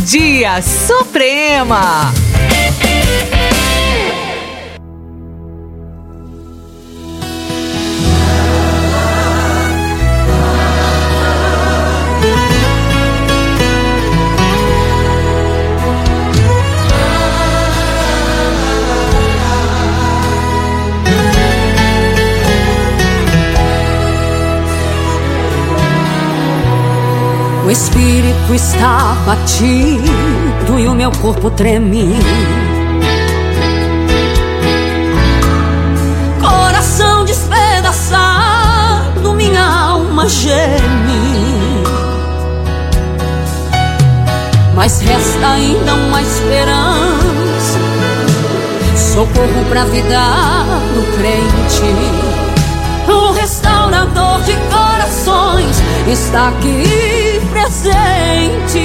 Dia Suprema. O espírito está batido e o meu corpo treme. Coração despedaçado, minha alma geme. Mas resta ainda uma esperança, socorro pra vida do crente. O restaurador de corações está aqui presente.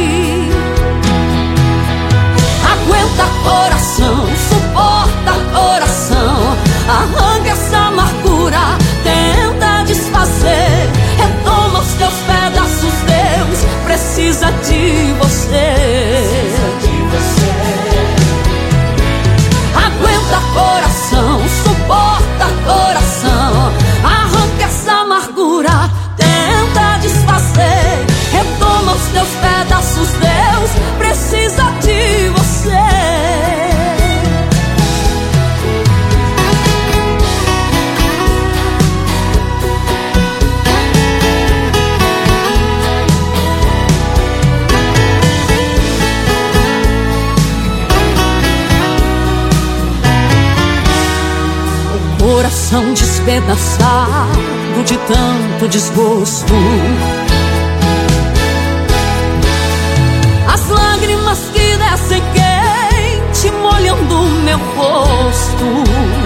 Aguenta coração, suporta coração, arranca essa amargura, tenta desfazer, retoma os teus pedaços, Deus precisa de você. Aguenta coração, suporta coração, arranca essa amargura, tenta desfazer, retoma os teus pedaços, Deus precisa de você. Coração despedaçado de tanto desgosto, as lágrimas que descem quente molhando meu rosto.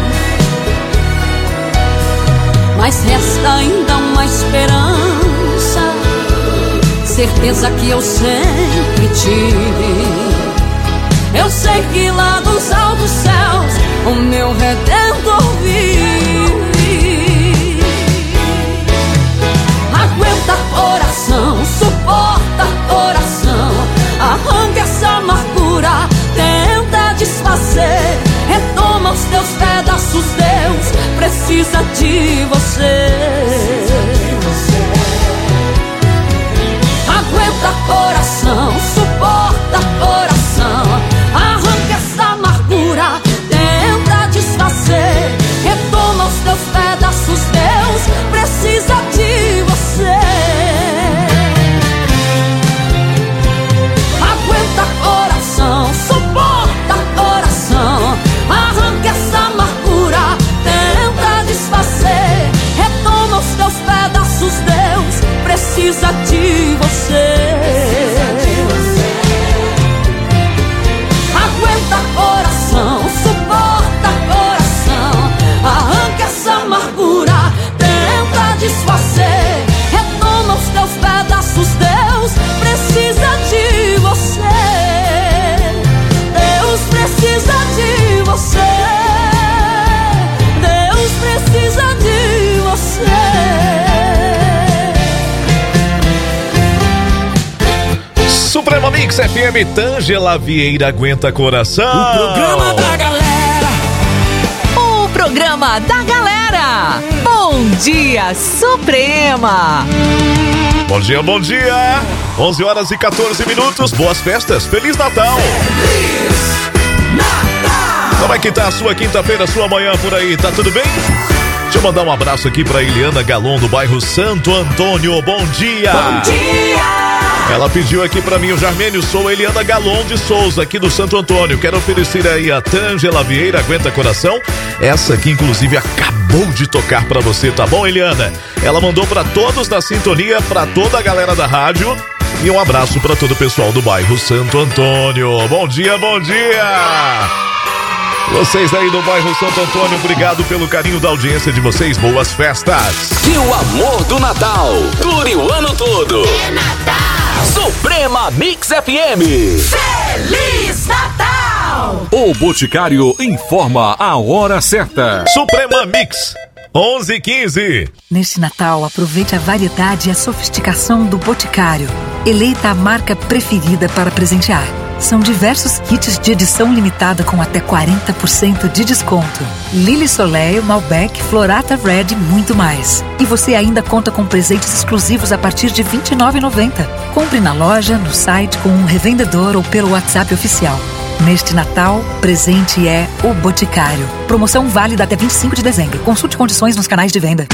Mas resta ainda uma esperança, certeza que eu sempre tive. Eu sei que lá dos altos céus o meu Redentor vive. Aguenta coração, suporta coração, arranca essa amargura, tenta desfazer, retoma os teus pedaços, Deus precisa de você. Aguenta coração, suporta coração, arranca essa amargura, tenta desfazer, retoma os teus pedaços, Deus precisa de você. Aguenta coração, suporta coração, arranca essa amargura, tenta desfazer, retoma os teus pedaços, Deus precisa de você. Aguenta coração, suporta coração, arranca essa amargura, tenta desfazer, retoma os teus pedaços, Deus precisa de você. Deus precisa de você. Deus precisa de você. Suprema Mix FM, Tângela Vieira, Aguenta Coração. O programa da galera. O programa da galera. Bom dia, Suprema. Bom dia, bom dia. 11 horas e 14 minutos. Boas festas. Feliz Natal. Feliz Natal. Como é que tá a sua quinta-feira, sua manhã por aí? Tá tudo bem? Deixa eu mandar um abraço aqui pra Eliana Galon, do bairro Santo Antônio. Bom dia. Bom dia. Ela pediu aqui pra mim, o Jarmênio, sou a Eliana Galon de Souza, aqui do Santo Antônio. Quero oferecer aí a Tângela Vieira, Aguenta Coração. Essa aqui, inclusive, acabou de tocar pra você, tá bom, Eliana? Ela mandou pra todos da sintonia, pra toda a galera da rádio. E um abraço pra todo o pessoal do bairro Santo Antônio. Bom dia, bom dia! Vocês aí do bairro Santo Antônio, obrigado pelo carinho da audiência de vocês. Boas festas! Que o amor do Natal dure o ano todo. É Natal. Suprema Mix FM. Feliz Natal. O Boticário informa a hora certa. Suprema Mix. 11h15. Neste Natal, aproveite a variedade e a sofisticação do Boticário. Eleita a marca preferida para presentear. São diversos kits de edição limitada com até 40% de desconto. Lily Soleil, Malbec, Florata Red e muito mais. E você ainda conta com presentes exclusivos a partir de R$ 29,90. Compre na loja, no site, com um revendedor ou pelo WhatsApp oficial. Neste Natal, presente é o Boticário. Promoção válida até 25 de dezembro. Consulte condições nos canais de venda.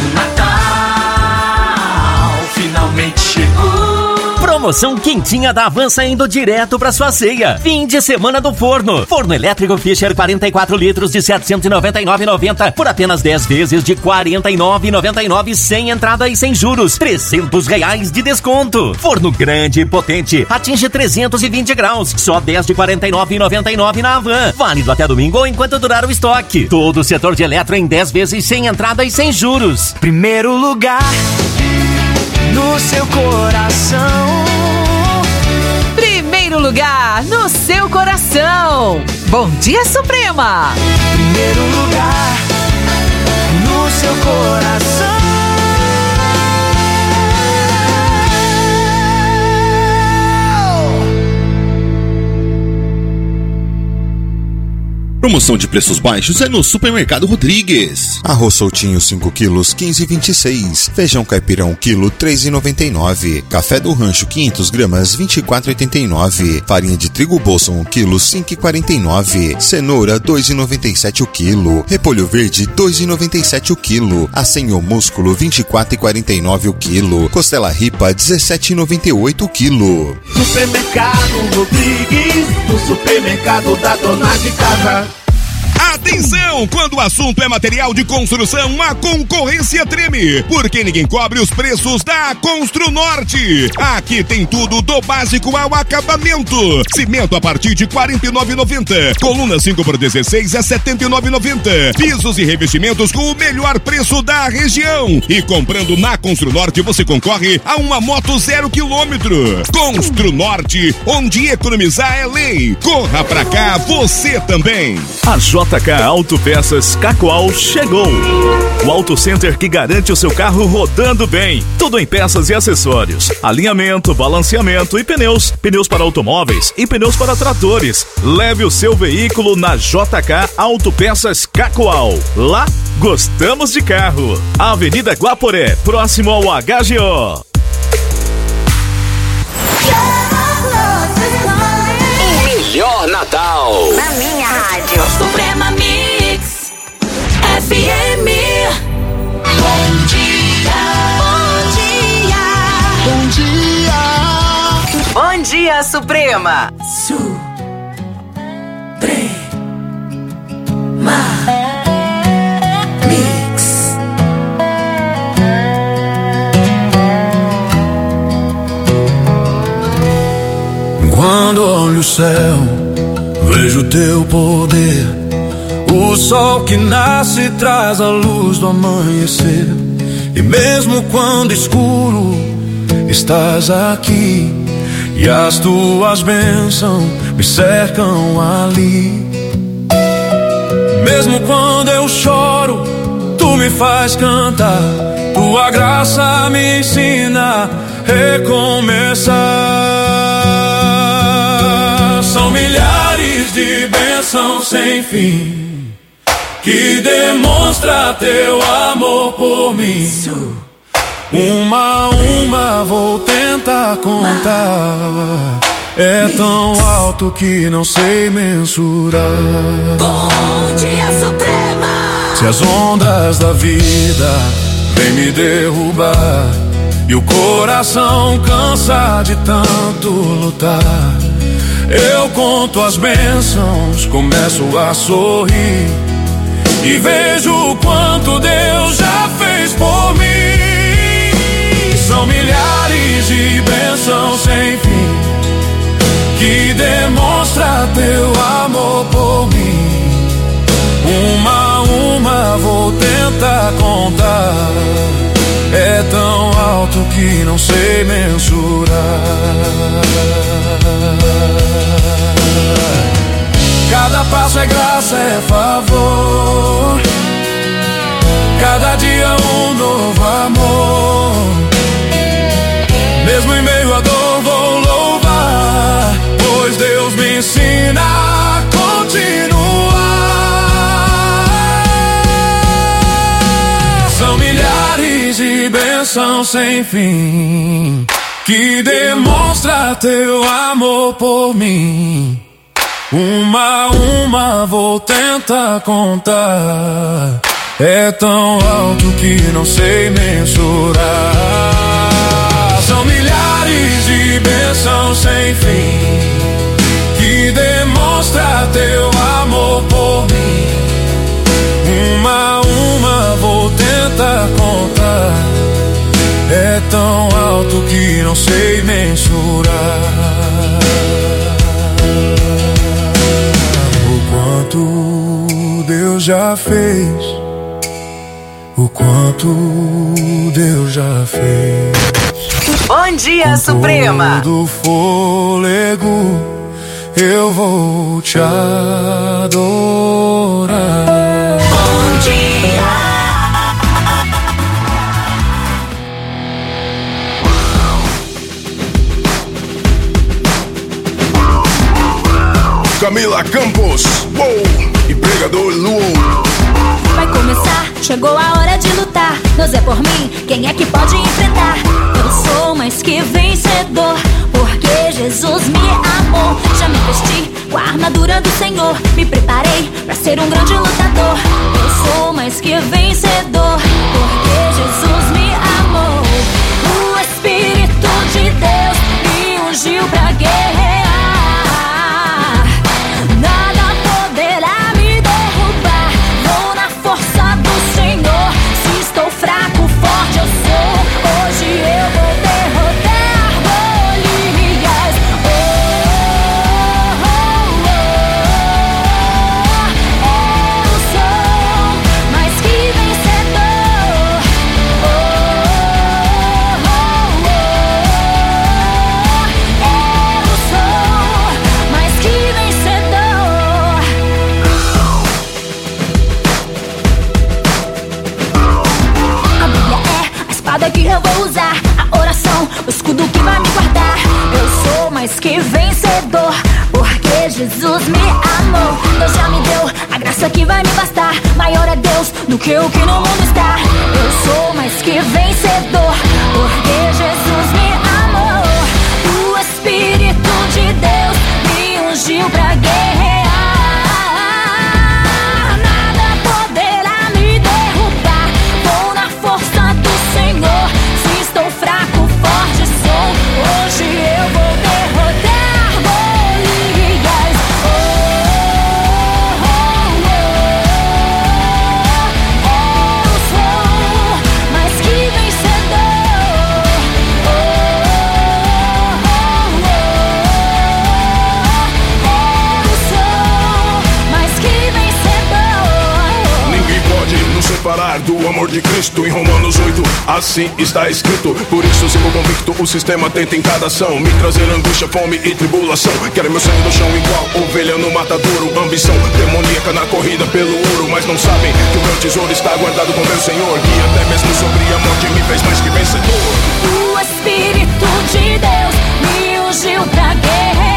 Natal finalmente chegou. Promoção quentinha da Avança indo direto pra sua ceia. Fim de semana do forno. Forno elétrico Fischer 44 litros de R$ 799,90 por apenas 10 vezes de R$ 49,99 sem entrada e sem juros. R$ 300 de desconto. Forno grande e potente. Atinge 320 graus. Só 10 de R$ 49,99 na Avan. Válido até domingo ou enquanto durar o estoque. Todo o setor de eletro em 10 vezes sem entrada e sem juros. Primeiro lugar no seu coração. Primeiro lugar no seu coração. Bom Dia Suprema. Primeiro lugar no seu coração. Promoção de preços baixos é no Supermercado Rodrigues. Arroz soltinho 5 quilos, 15,26. Feijão caipira 1 quilo, 3,99. Café do Rancho 500 gramas, 24,89. Farinha de trigo bolsa 1 quilo, 5,49. Cenoura 2,97 o quilo. Repolho verde 2,97 o quilo. Acenho músculo 24,49 o quilo. Costela ripa 17,98 o quilo. Supermercado Rodrigues, o supermercado da dona de casa. Atenção! Quando o assunto é material de construção, a concorrência treme, porque ninguém cobre os preços da Construnorte. Aqui tem tudo do básico ao acabamento. Cimento a partir de R$ 49,90. Coluna 5x16 é R$ 79,90. Pisos e revestimentos com o melhor preço da região. E comprando na Construnorte, você concorre a uma moto 0 km. Construnorte, onde economizar é lei. Corra pra cá, você também. A JK Autopeças Cacoal chegou. O Auto Center que garante o seu carro rodando bem. Tudo em peças e acessórios. Alinhamento, balanceamento e pneus. Pneus para automóveis e pneus para tratores. Leve o seu veículo na JK Autopeças Cacoal. Lá, gostamos de carro. Avenida Guaporé, próximo ao HGO. O melhor Natal Na minha rádio Suprema Mix FM. Bom dia. Bom dia. Bom Dia Suprema. Mix. Quando olho o céu, vejo teu poder. O sol que nasce traz a luz do amanhecer. E mesmo quando escuro, estás aqui. E as tuas bênçãos me cercam ali. Mesmo quando eu choro, tu me faz cantar. Tua graça me ensina a recomeçar. São milhares de bênçãos sem fim que demonstra teu amor por mim. Uma a uma vou tentar contar. É tão alto que não sei mensurar. Bom Dia Suprema. Se as ondas da vida vêm me derrubar e o coração cansa de tanto lutar, eu conto as bênçãos, começo a sorrir e vejo o quanto Deus já fez por mim. São milhares de bênçãos sem fim que demonstra teu amor por mim. Uma a uma vou tentar contar. É tão alto que não sei mensurar. Cada passo é graça, é favor. Cada dia Deus me ensina a continuar. São milhares de bênçãos sem fim que demonstra teu amor por mim. Uma a uma vou tentar contar. É tão alto que não sei mensurar. São milhares de bênçãos sem fim que demonstra teu amor por mim. Uma a uma vou tentar contar. É tão alto que não sei mensurar. O quanto Deus já fez, o quanto Deus já fez. Bom dia, Suprema. Do fôlego eu vou te adorar. Bom dia. Camila Campos, uou, e pregador Luou. Vai começar, chegou a hora de lutar. Deus é por mim, quem é que pode enfrentar? Eu sou mais que vencedor, porque Jesus me amou. Já me vesti com a armadura do Senhor, me preparei pra ser um grande lutador. Eu sou mais que vencedor, porque Jesus me amou. O Espírito de Deus me ungiu pra guerrear. Que eu vou usar a oração, o escudo que vai me guardar. Eu sou mais que vencedor, porque Jesus me amou. Deus já me deu a graça que vai me bastar. Maior é Deus do que o que no mundo está. Eu sou mais que vencedor, porque Jesus me amou. O Espírito de Deus me ungiu pra guerrear. Separar do amor de Cristo. Em Romanos 8, assim está escrito. Por isso sigo convicto, o sistema tenta em cada ação me trazer angústia, fome e tribulação. Querem meu sangue no chão igual ovelha no matadouro. Ambição demoníaca na corrida pelo ouro, mas não sabem que o meu tesouro está guardado com meu Senhor, que até mesmo sobre a morte me fez mais que vencedor. O Espírito de Deus me ungiu pra guerrear.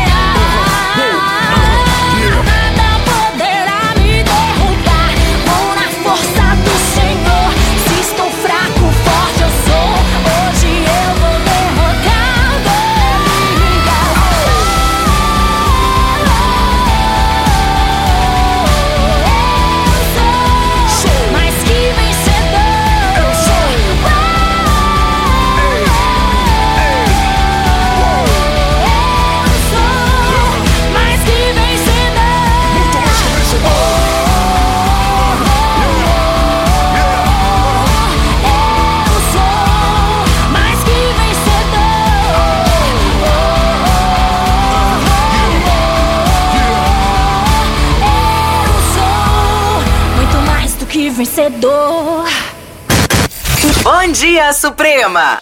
Vencedor. Bom dia, Suprema.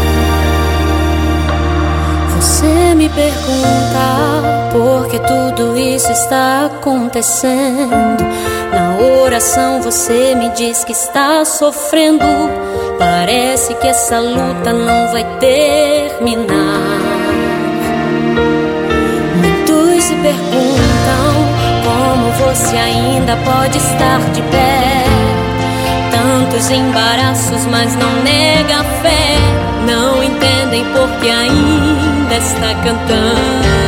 Você me pergunta por que tudo isso está acontecendo. Na oração você me diz que está sofrendo. Parece que essa luta não vai terminar. Muitos se perguntam como você ainda pode estar de pé. Tantos embaraços, mas não nega a fé. Não entendem porque ainda está cantando.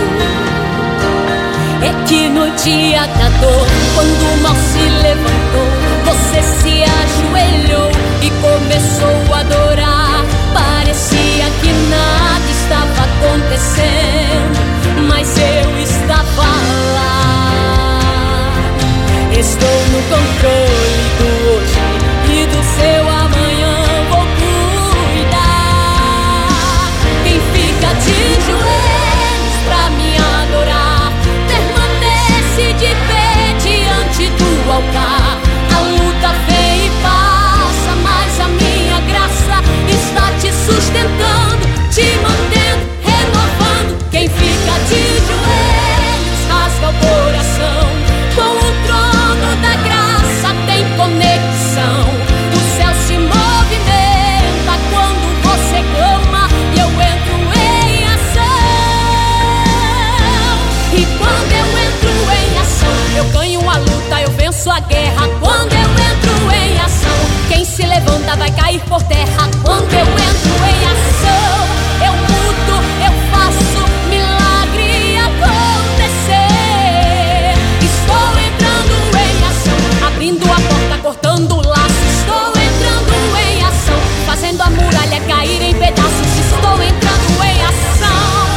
É que no dia da dor, quando o mal se levantou, você se ajoelhou e começou a adorar. Parecia que nada estava acontecendo, mas eu estava lá. Estou no controle do hoje e do seu amanhã vou cuidar. Quem fica de joelhos pra me adorar permanece de pé diante do altar. A luta vem e passa, mas a minha graça está te sustentando, te mantendo, renovando. Quem fica de joelhos rasga o coração. Com o trono da graça tem conexão. O céu se movimenta quando você clama e eu entro em ação. E quando eu entro em ação, eu ganho a luta, eu venço a guerra. Quando eu entro em ação, quem se levanta vai cair por terra. Quando eu entro em ação, eu mudo, eu faço milagre acontecer. Estou entrando em ação, abrindo a porta, cortando o laço. Estou entrando em ação, fazendo a muralha cair em pedaços. Estou entrando em ação.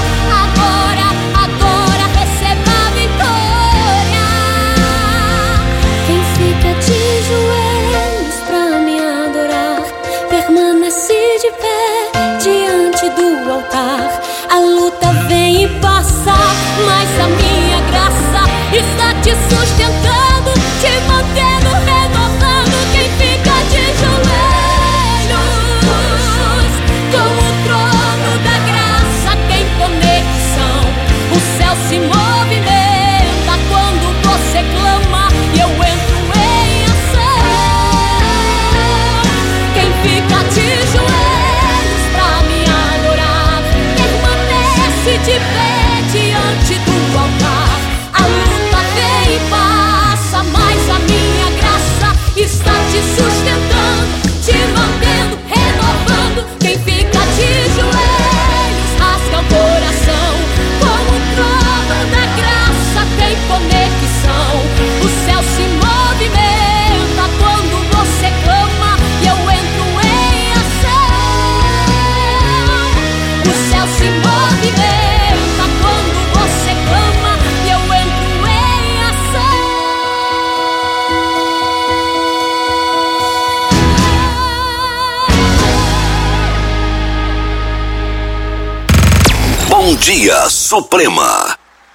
Agora receba a vitória. Quem fica de joelhos pra me adorar permanece de pé diante do altar. A luta vem e passa, mas a minha graça está te sustentando, te mantendo, renovando. Quem fica de joelhos com o trono da graça tem conexão. O céu se movimenta quando você clama e eu entro em ação. Quem fica de joelhos pra me adorar permanece de pé diante do altar. A luta vem e passa, mas a minha graça está te sustentando, te mantendo, renovando. Quem fica de joelhos rasga o coração. Com o trono da graça tem conexão. O céu se movimenta quando você clama e eu entro em ação. O céu se movimenta quando você clama e eu entro em ação. Bom Dia Suprema.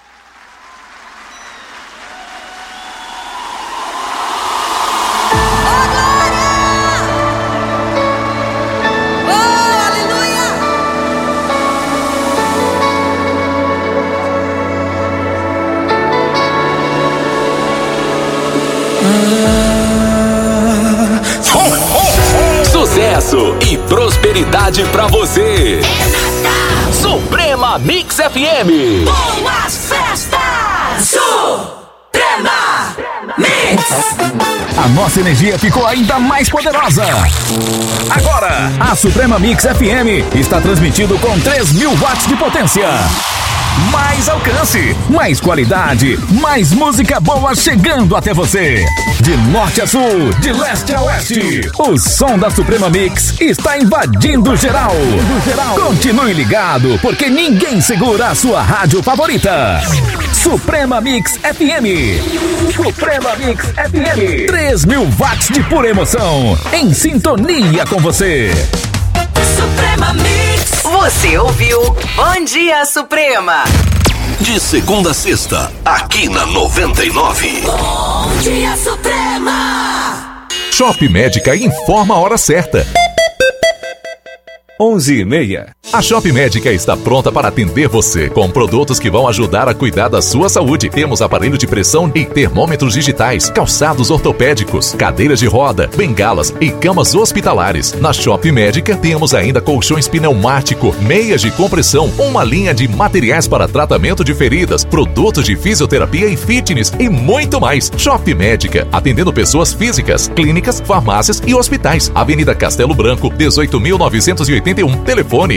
Sucesso e prosperidade pra você. Suprema Mix FM. Boas festas! Suprema Mix! A nossa energia ficou ainda mais poderosa. Agora, a Suprema Mix FM está transmitindo com 3.000 watts de potência. Mais alcance, mais qualidade, mais música boa chegando até você. De norte a sul, de leste a oeste, o som da Suprema Mix está invadindo geral. Continue ligado, porque ninguém segura a sua rádio favorita. Suprema Mix FM. Suprema Mix FM. 3.000 watts de pura emoção, em sintonia com você. Suprema Mix. Você ouviu Bom Dia Suprema. De segunda a sexta, aqui na 99. Bom Dia Suprema. Shop Médica informa a hora certa. 11h30. A Shop Médica está pronta para atender você com produtos que vão ajudar a cuidar da sua saúde. Temos aparelho de pressão e termômetros digitais, calçados ortopédicos, cadeiras de roda, bengalas e camas hospitalares. Na Shop Médica temos ainda colchões pneumático, meias de compressão, uma linha de materiais para tratamento de feridas, produtos de fisioterapia e fitness e muito mais. Shop Médica, atendendo pessoas físicas, clínicas, farmácias e hospitais. Avenida Castelo Branco, 18.981. Telefone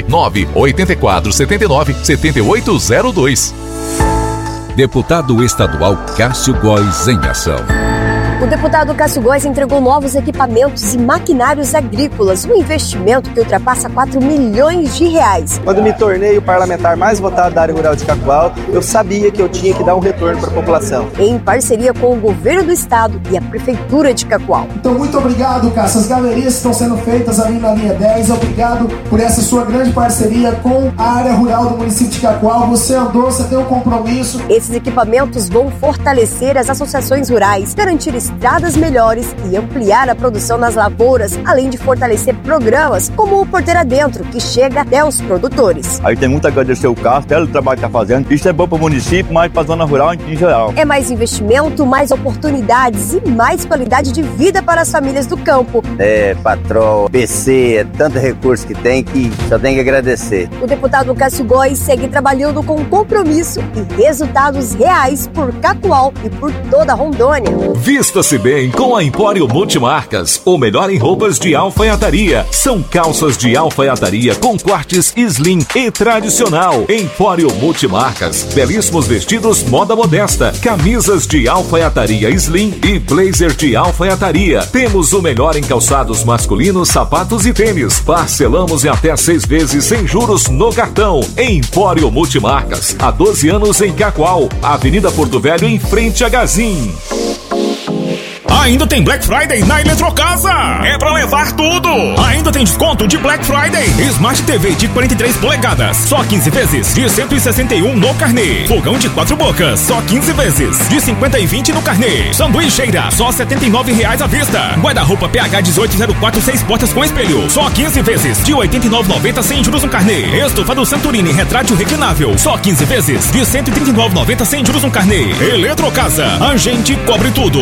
98479-7802. Deputado Estadual Cássio Góes em ação. O deputado Cássio Góes entregou novos equipamentos e maquinários agrícolas, um investimento que ultrapassa 4 milhões de reais. Quando me tornei o parlamentar mais votado da área rural de Cacoal, eu sabia que eu tinha que dar um retorno para a população. Em parceria com o governo do estado e a prefeitura de Cacoal. Então, muito obrigado, Cássio. As galerias estão sendo feitas ali na linha 10. Obrigado por essa sua grande parceria com a área rural do município de Cacoal. Você andou, você tem um compromisso. Esses equipamentos vão fortalecer as associações rurais, garantir estradas melhores e ampliar a produção nas lavouras, além de fortalecer programas como o Porteira Dentro, que chega até os produtores. Aí tem muito a agradecer o Cássio, pelo trabalho que está fazendo. Isso é bom para o município, mas para a zona rural em geral. É mais investimento, mais oportunidades e mais qualidade de vida para as famílias do campo. Patrol, PC, é tanto recurso que tem que só tem que agradecer. O deputado Cássio Góes segue trabalhando com compromisso e resultados reais por Cacoal e por toda Rondônia. Vista-se bem com a Empório Multimarcas, o melhor em roupas de alfaiataria. São calças de alfaiataria com cortes slim e tradicional. Empório Multimarcas, belíssimos vestidos moda modesta, camisas de alfaiataria slim e blazer de alfaiataria. Temos o melhor em calçados masculinos, sapatos e tênis. Parcelamos em até 6 vezes sem juros no cartão. Empório Multimarcas, há 12 anos em Cacoal, Avenida Porto Velho, em frente a Gazin. Ainda tem Black Friday na Eletrocasa. É pra levar tudo. Ainda tem desconto de Black Friday. Smart TV de 43 polegadas, só 15 vezes, de 161 no carnê. Fogão de 4 bocas, só 15 vezes, de 50 e 20 no carnê. Sanduicheira, só R$ 79,00 à vista. Guarda-roupa PH 1804, 6 portas com espelho, só 15 vezes, de R$ 89,90 sem juros no carnê. Estofa do Santorini retrátil reclinável, só 15 vezes, de R$ 139,90 sem juros no carnê. Eletrocasa, a gente cobre tudo.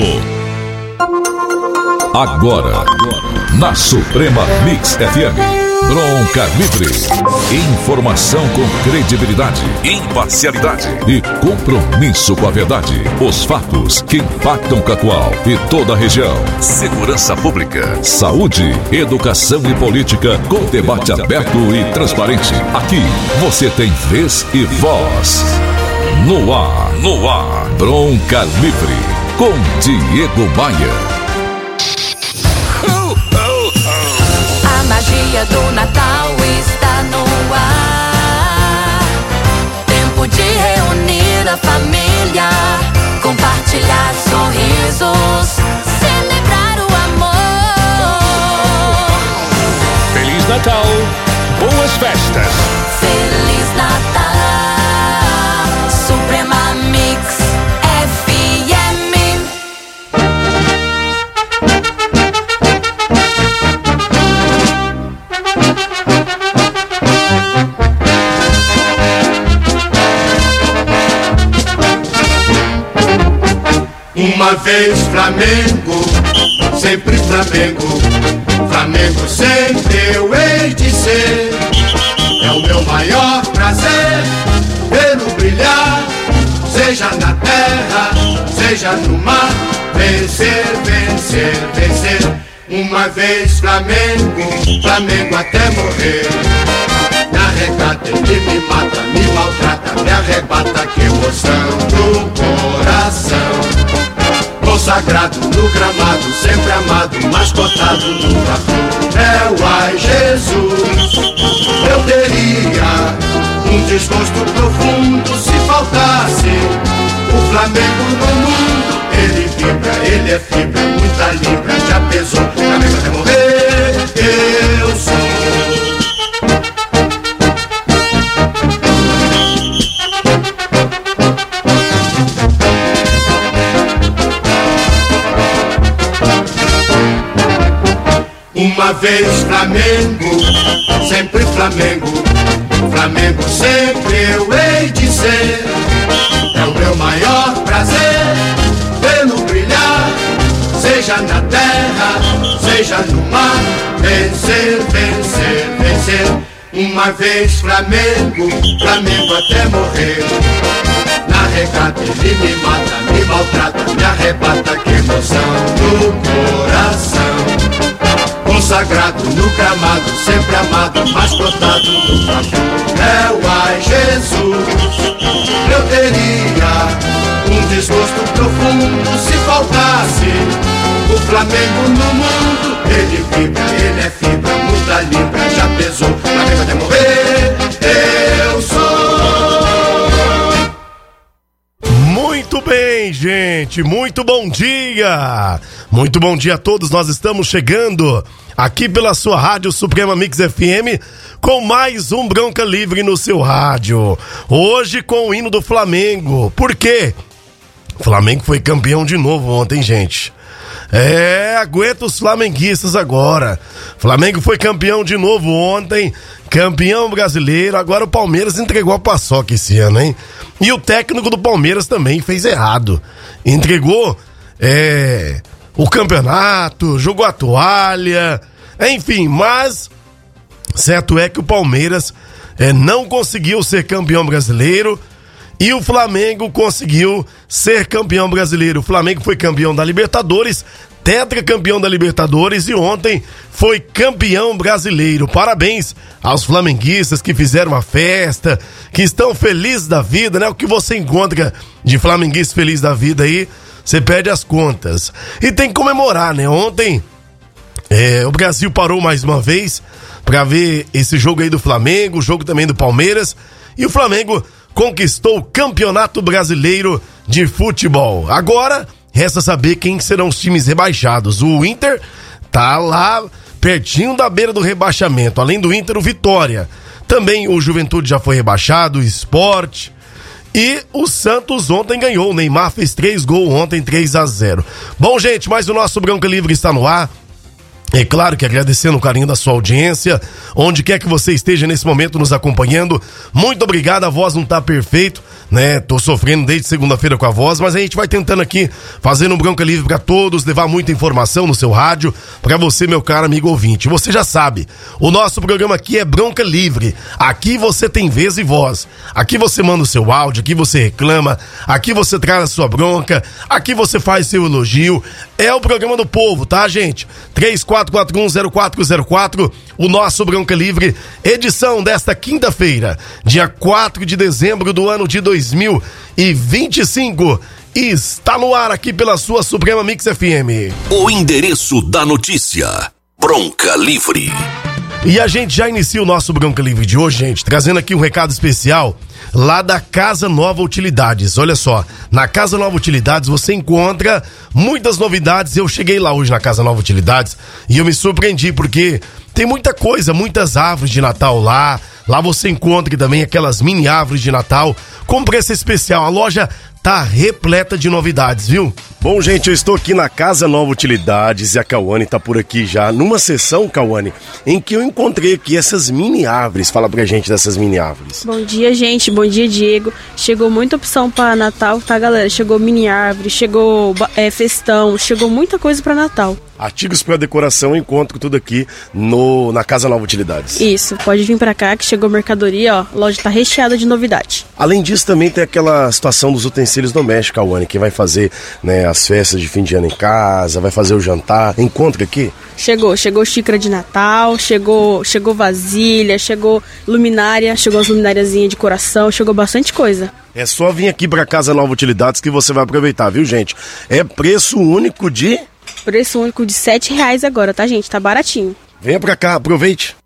Agora, na Suprema Mix FM, Bronca Livre. Informação com credibilidade, imparcialidade e compromisso com a verdade. Os fatos que impactam Cacoal e toda a região. Segurança pública, saúde, educação e política com debate aberto e transparente. Aqui você tem vez e voz. No ar, Bronca Livre, com Diego Maia. A magia do Natal está no ar. Tempo de reunir a família, compartilhar sorrisos, celebrar o amor. Feliz Natal, boas festas. Feliz Natal, Suprema Mix FM. Uma vez Flamengo, sempre Flamengo. Flamengo sempre eu hei de ser. É o meu maior prazer vê-lo brilhar, seja na terra, seja no mar. Vencer, vencer, vencer. Uma vez Flamengo, Flamengo até morrer. Me arrecata, ele me mata, me maltrata, me arrebata, que emoção do coração. Consagrado no gramado, sempre amado, mascotado no vapor. É o ai Jesus. Eu teria um desgosto profundo se faltasse o Flamengo no mundo. Ele vibra, ele é fibra, muita libra, já pesou, Flamengo até morrer. Eu sou. Uma vez Flamengo, sempre Flamengo. Flamengo sempre eu hei de ser. É o meu maior prazer vê-lo brilhar, seja na terra, seja no mar. Vencer, vencer, vencer. Uma vez Flamengo, Flamengo até morrer. Na regata ele me mata, me maltrata, me arrebata. Que emoção no coração. Consagrado no gramado, sempre amado, mas plantado no papel. Ai Jesus, eu teria um desgosto profundo se faltasse o Flamengo no mundo. Ele vibra, ele é fibra, muda libra, já pesou. Flamengo até morrer, eu sou. Muito bem, gente, muito bom dia. Muito bom dia a todos, nós estamos chegando aqui pela sua Rádio Suprema Mix FM com mais um Bronca Livre no seu rádio. Hoje com o hino do Flamengo. Por quê? O Flamengo foi campeão de novo ontem, gente. Aguenta os flamenguistas agora. Flamengo foi campeão de novo ontem, campeão brasileiro. Agora o Palmeiras entregou a paçoca esse ano, hein? E o técnico do Palmeiras também fez errado. Entregou o campeonato, jogou a toalha, enfim, mas certo é que o Palmeiras não conseguiu ser campeão brasileiro e o Flamengo conseguiu ser campeão brasileiro. O Flamengo foi campeão da Libertadores, tetracampeão da Libertadores, e ontem foi campeão brasileiro. Parabéns aos flamenguistas que fizeram uma festa, que estão felizes da vida, né? O que você encontra de flamenguista feliz da vida aí, você perde as contas. E tem que comemorar, né? Ontem o Brasil parou mais uma vez pra ver esse jogo aí do Flamengo, o jogo também do Palmeiras, e o Flamengo conquistou o Campeonato Brasileiro de Futebol. Agora, resta saber quem serão os times rebaixados. O Inter tá lá pertinho da beira do rebaixamento. Além do Inter, o Vitória. Também o Juventude já foi rebaixado, o Sport. E o Santos ontem ganhou. O Neymar fez 3 gols ontem, 3-0. Bom, gente, mas o nosso Bronca Livre está no ar. É claro que agradecendo o carinho da sua audiência, onde quer que você esteja nesse momento nos acompanhando. Muito obrigado, a voz não tá perfeito, né? Tô sofrendo desde segunda-feira com a voz, mas a gente vai tentando aqui, fazendo um Bronca Livre pra todos, levar muita informação no seu rádio, pra você, meu caro amigo ouvinte. Você já sabe, o nosso programa aqui é Bronca Livre. Aqui você tem vez e voz. Aqui você manda o seu áudio, aqui você reclama, aqui você traz a sua bronca, aqui você faz seu elogio. É o programa do povo, tá, gente? 34410404, o nosso Bronca Livre, edição desta quinta-feira, dia 4 de dezembro do ano de 2025. Está no ar aqui pela sua Suprema Mix FM. O endereço da notícia: Bronca Livre. E a gente já inicia o nosso Bronca Livre de hoje, gente, trazendo aqui um recado especial lá da Casa Nova Utilidades. Olha só, na Casa Nova Utilidades você encontra muitas novidades. Eu cheguei lá hoje na Casa Nova Utilidades e eu me surpreendi porque tem muita coisa, muitas árvores de Natal lá. Lá você encontra também aquelas mini árvores de Natal com preço especial. A loja tá repleta de novidades, viu? Bom, gente, eu estou aqui na Casa Nova Utilidades e a Cauane tá por aqui já numa sessão, Cauane, em que eu encontrei aqui essas mini árvores. Fala pra gente dessas mini árvores. Bom dia, gente. Bom dia, Diego. Chegou muita opção pra Natal, tá, galera? Chegou mini árvore, chegou festão, chegou muita coisa pra Natal. Artigos para decoração, eu encontro tudo aqui na Casa Nova Utilidades. Isso, pode vir pra cá que chegou mercadoria, ó. A loja tá recheada de novidade. Além disso, também tem aquela situação dos utensílios domésticos, Cauane, que vai fazer, né, as festas de fim de ano em casa, vai fazer o jantar. Encontra aqui? Chegou xícara de Natal, chegou vasilha, chegou luminária, chegou as lumináriazinhas de coração, chegou bastante coisa. É só vir aqui pra Casa Nova Utilidades que você vai aproveitar, viu, gente? É preço único de... Preço único de R$7 agora, tá, gente? Tá baratinho. Venha pra cá, aproveite.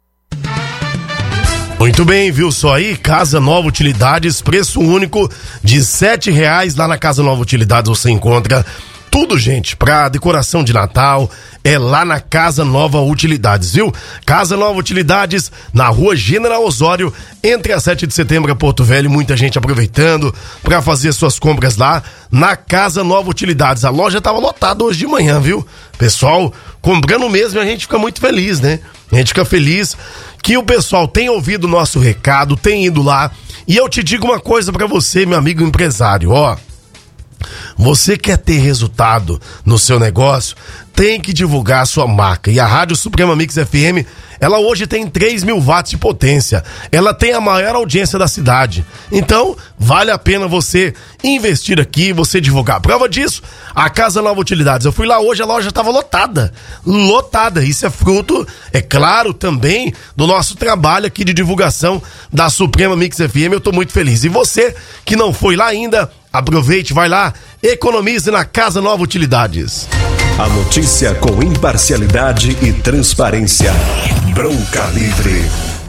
Muito bem, viu só aí? Casa Nova Utilidades, preço único de R$7 lá na Casa Nova Utilidades. Você encontra tudo, gente, pra decoração de Natal. É lá na Casa Nova Utilidades, viu? Casa Nova Utilidades, na Rua General Osório, entre a 7 de setembro e Porto Velho. Muita gente aproveitando pra fazer suas compras lá na Casa Nova Utilidades. A loja tava lotada hoje de manhã, viu? Pessoal comprando mesmo, e a gente fica muito feliz, né? A gente fica feliz que o pessoal tem ouvido o nosso recado, tem ido lá. E eu te digo uma coisa pra você, meu amigo empresário, ó. Você quer ter resultado no seu negócio, tem que divulgar a sua marca. E a Rádio Suprema Mix FM, ela hoje tem 3.000 watts de potência. Ela tem a maior audiência da cidade. Então, vale a pena você investir aqui, você divulgar. Prova disso, a Casa Nova Utilidades. Eu fui lá hoje, a loja estava lotada. Lotada. Isso é fruto, é claro, também do nosso trabalho aqui de divulgação da Suprema Mix FM. Eu tô muito feliz. E você que não foi lá ainda, aproveite, vai lá, economize na Casa Nova Utilidades. A notícia com imparcialidade e transparência. Bronca Livre.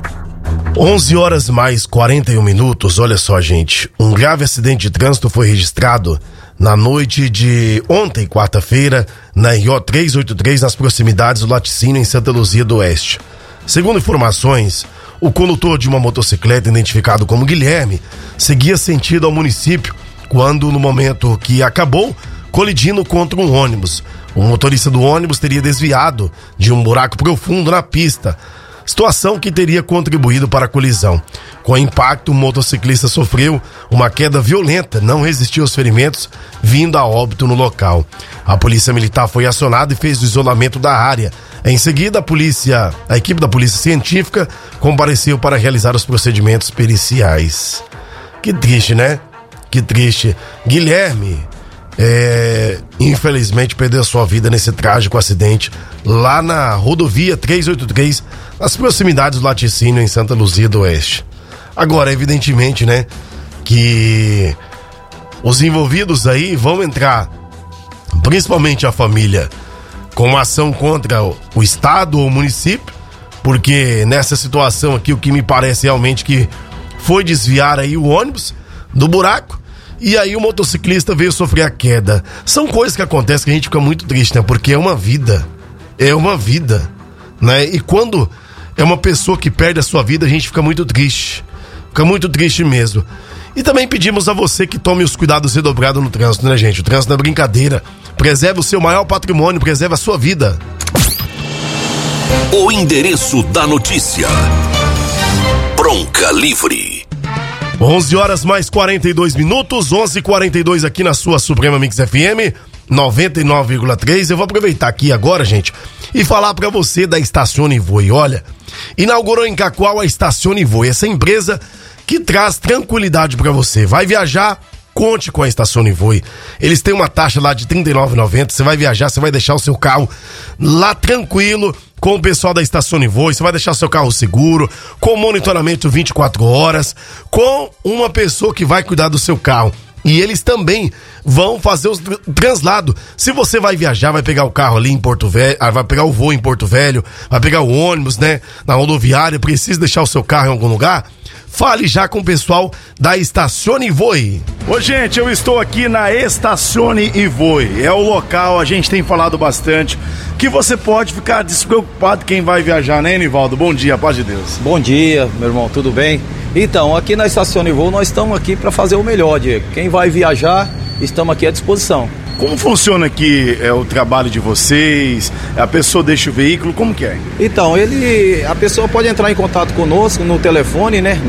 11h41. Olha só, gente. Um grave acidente de trânsito foi registrado na noite de ontem, quarta-feira, na RO 383, nas proximidades do Laticínio, em Santa Luzia do Oeste. Segundo informações, o condutor de uma motocicleta, identificado como Guilherme, seguia sentido ao município quando, no momento que acabou colidindo contra um ônibus. O motorista do ônibus teria desviado de um buraco profundo na pista, situação que teria contribuído para a colisão. Com o impacto, o motociclista sofreu uma queda violenta, não resistiu aos ferimentos, vindo a óbito no local. A polícia militar foi acionada e fez o isolamento da área. Em seguida, a equipe da polícia científica compareceu para realizar os procedimentos periciais. Que triste, né? Que triste. Guilherme, infelizmente perdeu sua vida nesse trágico acidente lá na rodovia 383, nas proximidades do Laticínio, em Santa Luzia do Oeste. Agora, evidentemente, né, que os envolvidos aí vão entrar, principalmente a família, com uma ação contra o estado ou o município, porque nessa situação aqui o que me parece realmente que foi desviar aí o ônibus do buraco. E aí o motociclista veio sofrer a queda. São coisas que acontecem que a gente fica muito triste, né? Porque é uma vida, né? E quando é uma pessoa que perde a sua vida, a gente fica muito triste mesmo. E também pedimos a você que tome os cuidados redobrados no trânsito, né, gente? O trânsito não é brincadeira. Preserve o seu maior patrimônio, preserve a sua vida. O endereço da notícia. Bronca Livre. 11h42, 11h42 aqui na sua Suprema Mix FM 99,3. Eu vou aproveitar aqui agora, gente, e falar pra você da Estacione Voe. Olha, inaugurou em Cacoal a Estacione Voe, essa empresa que traz tranquilidade pra você. Vai viajar? Conte com a Estacione Voe. Eles têm uma taxa lá de R$ 39,90. Você vai viajar, você vai deixar o seu carro lá tranquilo com o pessoal da Estacione Voe. Você vai deixar o seu carro seguro, com monitoramento 24 horas, com uma pessoa que vai cuidar do seu carro. E eles também vão fazer o translado. Se você vai viajar, vai pegar o carro ali em Porto Velho, vai pegar o voo em Porto Velho, vai pegar o ônibus, né, na rodoviária, precisa deixar o seu carro em algum lugar, fale já com o pessoal da Estacione Voe. Ô, gente, eu estou aqui na Estacione Voe. É o local, a gente tem falado bastante, que você pode ficar despreocupado quem vai viajar, né, Nivaldo? Bom dia, paz de Deus. Bom dia, meu irmão, tudo bem? Então, aqui na Estacione Voe nós estamos aqui para fazer o melhor, Diego. Quem vai viajar, estamos aqui à disposição. Como funciona aqui o trabalho de vocês? A pessoa deixa o veículo, como que é? Então, a pessoa pode entrar em contato conosco no telefone, né?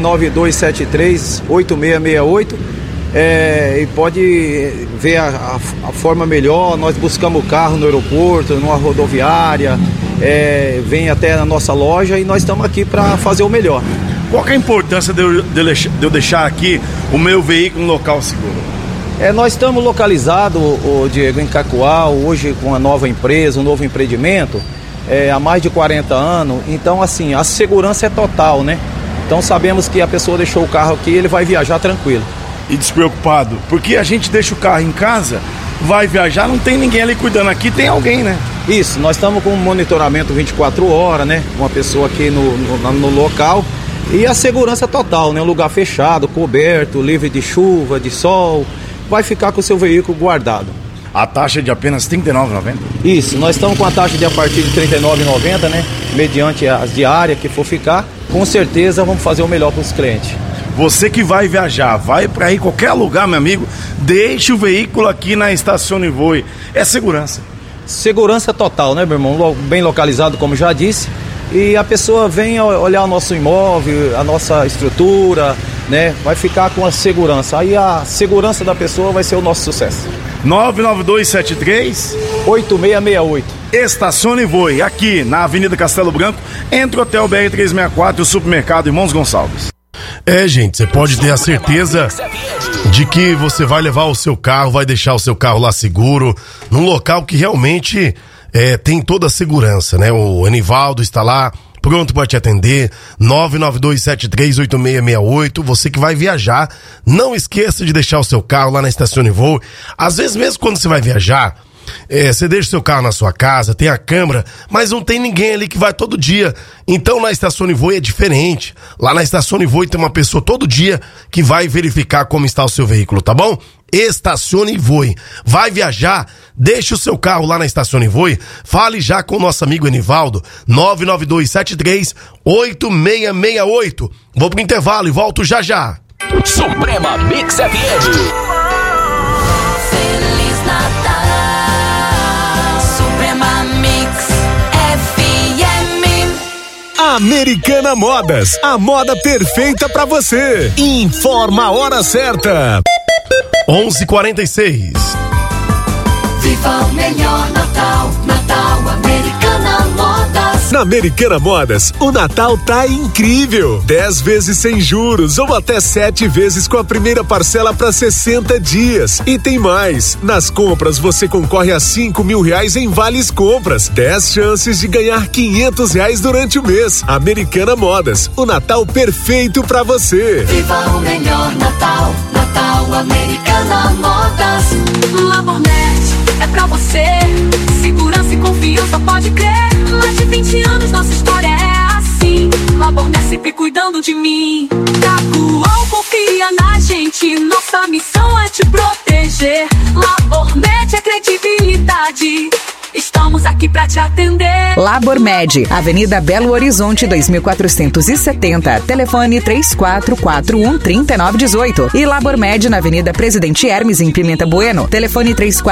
99273-8668 e pode ver a forma melhor. Nós buscamos o carro no aeroporto, numa rodoviária, vem até a nossa loja e nós estamos aqui para fazer o melhor. Qual que é a importância de eu deixar aqui o meu veículo no local seguro? Nós estamos localizados, Diego, em Cacoal, hoje com uma nova empresa, um novo empreendimento, há mais de 40 anos. Então, assim, a segurança é total, né? Então, sabemos que a pessoa deixou o carro aqui, ele vai viajar tranquilo. E despreocupado, porque a gente deixa o carro em casa, vai viajar, não tem ninguém ali cuidando. Aqui tem alguém, né? Isso, nós estamos com um monitoramento 24 horas, né? Uma pessoa aqui no local. E a segurança total, né? Um lugar fechado, coberto, livre de chuva, de sol. Vai ficar com o seu veículo guardado. A taxa é de apenas R$ 39,90? Isso, nós estamos com a taxa de a partir de R$ 39,90, né? Mediante as diárias que for ficar. Com certeza vamos fazer o melhor para os clientes. Você que vai viajar, vai para ir qualquer lugar, meu amigo, deixe o veículo aqui na Estacione Voe. É segurança. Segurança total, né, meu irmão? Bem localizado, como já disse. e a pessoa vem olhar o nosso imóvel, a nossa estrutura, né? Vai ficar com a segurança. Aí a segurança da pessoa vai ser o nosso sucesso. 99273-8668. Estacione e Voe, aqui na Avenida Castelo Branco, entre o Hotel BR-364 e o Supermercado Irmãos Gonçalves. Gente, você pode ter a certeza de que você vai levar o seu carro, vai deixar o seu carro lá seguro, num local que realmente tem toda a segurança, né? O Enivaldo está lá, pronto para te atender. 992738668. Você que vai viajar, não esqueça de deixar o seu carro lá na Estacione e Voe. Às vezes mesmo quando você vai viajar, você deixa o seu carro na sua casa, tem a câmera, mas não tem ninguém ali que vai todo dia. Então na Estacione e Voe é diferente. Lá na Estacione e Voe tem uma pessoa todo dia que vai verificar como está o seu veículo, tá bom? Estacione e Voe. Vai viajar? Deixe o seu carro lá na Estacione e Voe. Fale já com o nosso amigo Enivaldo. 99273-8668. Vou pro intervalo e volto já já. Suprema Mix FM. Feliz Natal, Suprema Mix FM. Americana Modas, a moda perfeita pra você. Informa a hora certa. 11h46. Viva o melhor Natal, Natal Americana Modas. Na Americana Modas, o Natal tá incrível. 10 vezes sem juros ou até 7 vezes com a primeira parcela para 60 dias. E tem mais. Nas compras você concorre a R$5.000 em vales compras. 10 chances de ganhar R$500 durante o mês. Americana Modas, o Natal perfeito para você. Viva o melhor Natal, Natal Americana Modas. Labornet é pra você. Segurança e confiança, pode crer. Mais de 20 anos, nossa história é assim. Labornet sempre cuidando de mim. Cacoal confia na gente. Nossa missão é te proteger. Labornet é credibilidade. Estamos aqui pra te atender. Labormed, Avenida Belo Horizonte 2470, telefone 3441-3918 e Labormed na Avenida Presidente Hermes em Pimenta Bueno, telefone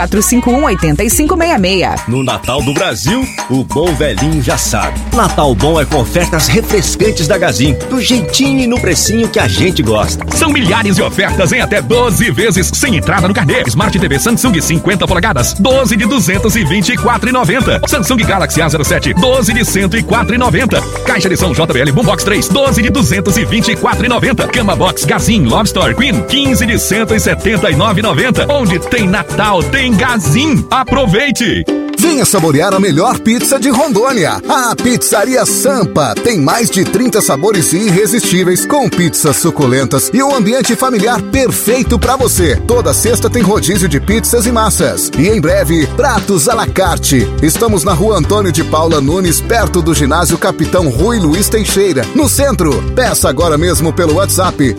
3451-8566. No Natal do Brasil, o bom velhinho já sabe. Natal bom é com ofertas refrescantes da Gazin, do jeitinho e no precinho que a gente gosta. São milhares de ofertas em até 12 vezes sem entrada no carnê. Smart TV Samsung 50 polegadas, 12 de R$224,90. Samsung Galaxy A07, 12 de R$104,90. Caixa de som JBL Boombox 3, 12 de R$224,90. Cama Box Gazin Love Store Queen, 15 de R$179,90. Onde tem Natal, tem Gazin. Aproveite! Venha saborear a melhor pizza de Rondônia. A Pizzaria Sampa tem mais de 30 sabores irresistíveis, com pizzas suculentas e um ambiente familiar perfeito para você. Toda sexta tem rodízio de pizzas e massas. E em breve, pratos à la carte. Estamos na Rua Antônio de Paula Nunes, perto do ginásio Capitão Rui Luiz Teixeira, no centro. Peça agora mesmo pelo WhatsApp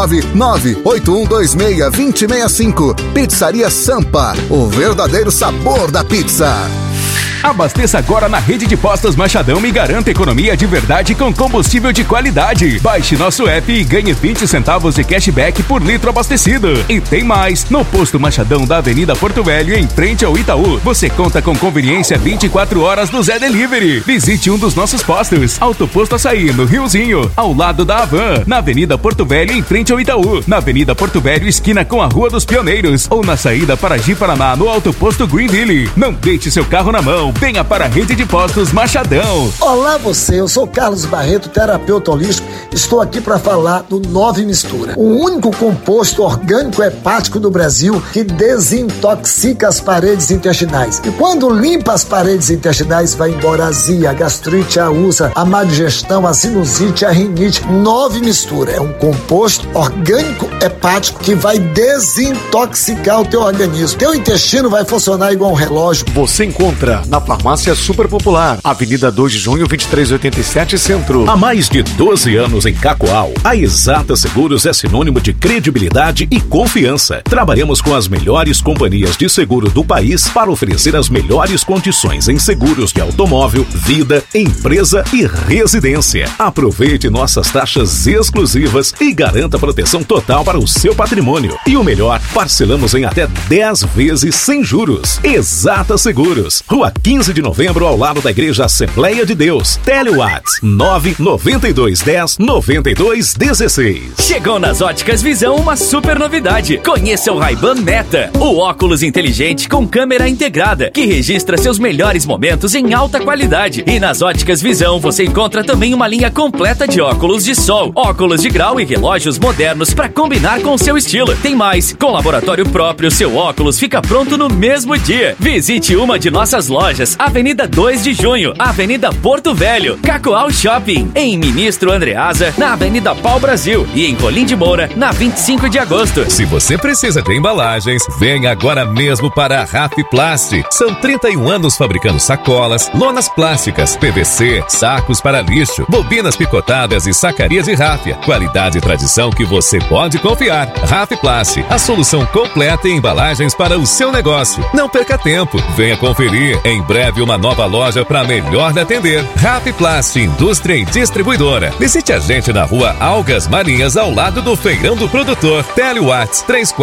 69981262065. Pizzaria Sampa, o verdadeiro sabor da pizza. Abasteça agora na rede de postos Machadão e garanta economia de verdade com combustível de qualidade. Baixe nosso app e ganhe 20 centavos de cashback por litro abastecido. E tem mais, no posto Machadão da Avenida Porto Velho, em frente ao Itaú, você conta com conveniência 24 horas do Zé Delivery. Visite um dos nossos postos. Autoposto Açaí, no Riozinho, ao lado da Havan, na Avenida Porto Velho, em frente ao Itaú, na Avenida Porto Velho, esquina com a Rua dos Pioneiros, ou na saída para Ji-Paraná, no Autoposto Greenville. Não deixe seu carro na mão. Venha para a rede de postos Machadão. Olá você, eu sou Carlos Barreto, terapeuta holístico. Estou aqui para falar do 9 Mistura, o único composto orgânico hepático do Brasil que desintoxica as paredes intestinais. E quando limpa as paredes intestinais, vai embora a azia, a gastrite, a úlcera, a má digestão, a sinusite, a rinite. 9 Mistura é um composto orgânico hepático que vai desintoxicar o teu organismo. Teu intestino vai funcionar igual um relógio. Você encontra na Farmácia Super Popular, Avenida 2 de Junho, 2387, Centro. Há mais de 12 anos em Cacoal, a Exata Seguros é sinônimo de credibilidade e confiança. Trabalhamos com as melhores companhias de seguro do país para oferecer as melhores condições em seguros de automóvel, vida, empresa e residência. Aproveite nossas taxas exclusivas e garanta proteção total para o seu patrimônio. E o melhor, parcelamos em até 10 vezes sem juros. Exata Seguros, Rua 15 de novembro, ao lado da Igreja Assembleia de Deus. Telewatts 99210-9216. Chegou nas Óticas Visão uma super novidade. Conheça o Ray-Ban Meta, o óculos inteligente com câmera integrada, que registra seus melhores momentos em alta qualidade. E nas Óticas Visão você encontra também uma linha completa de óculos de sol, óculos de grau e relógios modernos para combinar com o seu estilo. Tem mais, com laboratório próprio, seu óculos fica pronto no mesmo dia. Visite uma de nossas lojas, Avenida 2 de Junho, Avenida Porto Velho, Cacoal Shopping, em Ministro Andreasa, na Avenida Pau Brasil, e em Colim de Moura, na 25 de agosto. Se você precisa de embalagens, venha agora mesmo para a Rafplast. São 31 anos fabricando sacolas, lonas plásticas, PVC, sacos para lixo, bobinas picotadas e sacarias de ráfia. Qualidade e tradição que você pode confiar. Rafplast, a solução completa em embalagens para o seu negócio. Não perca tempo, venha conferir. Em breve uma nova loja para melhor lhe atender. Rafplast, indústria e distribuidora. Visite a gente na rua Algas Marinhas, ao lado do Feirão do Produtor. Telewatts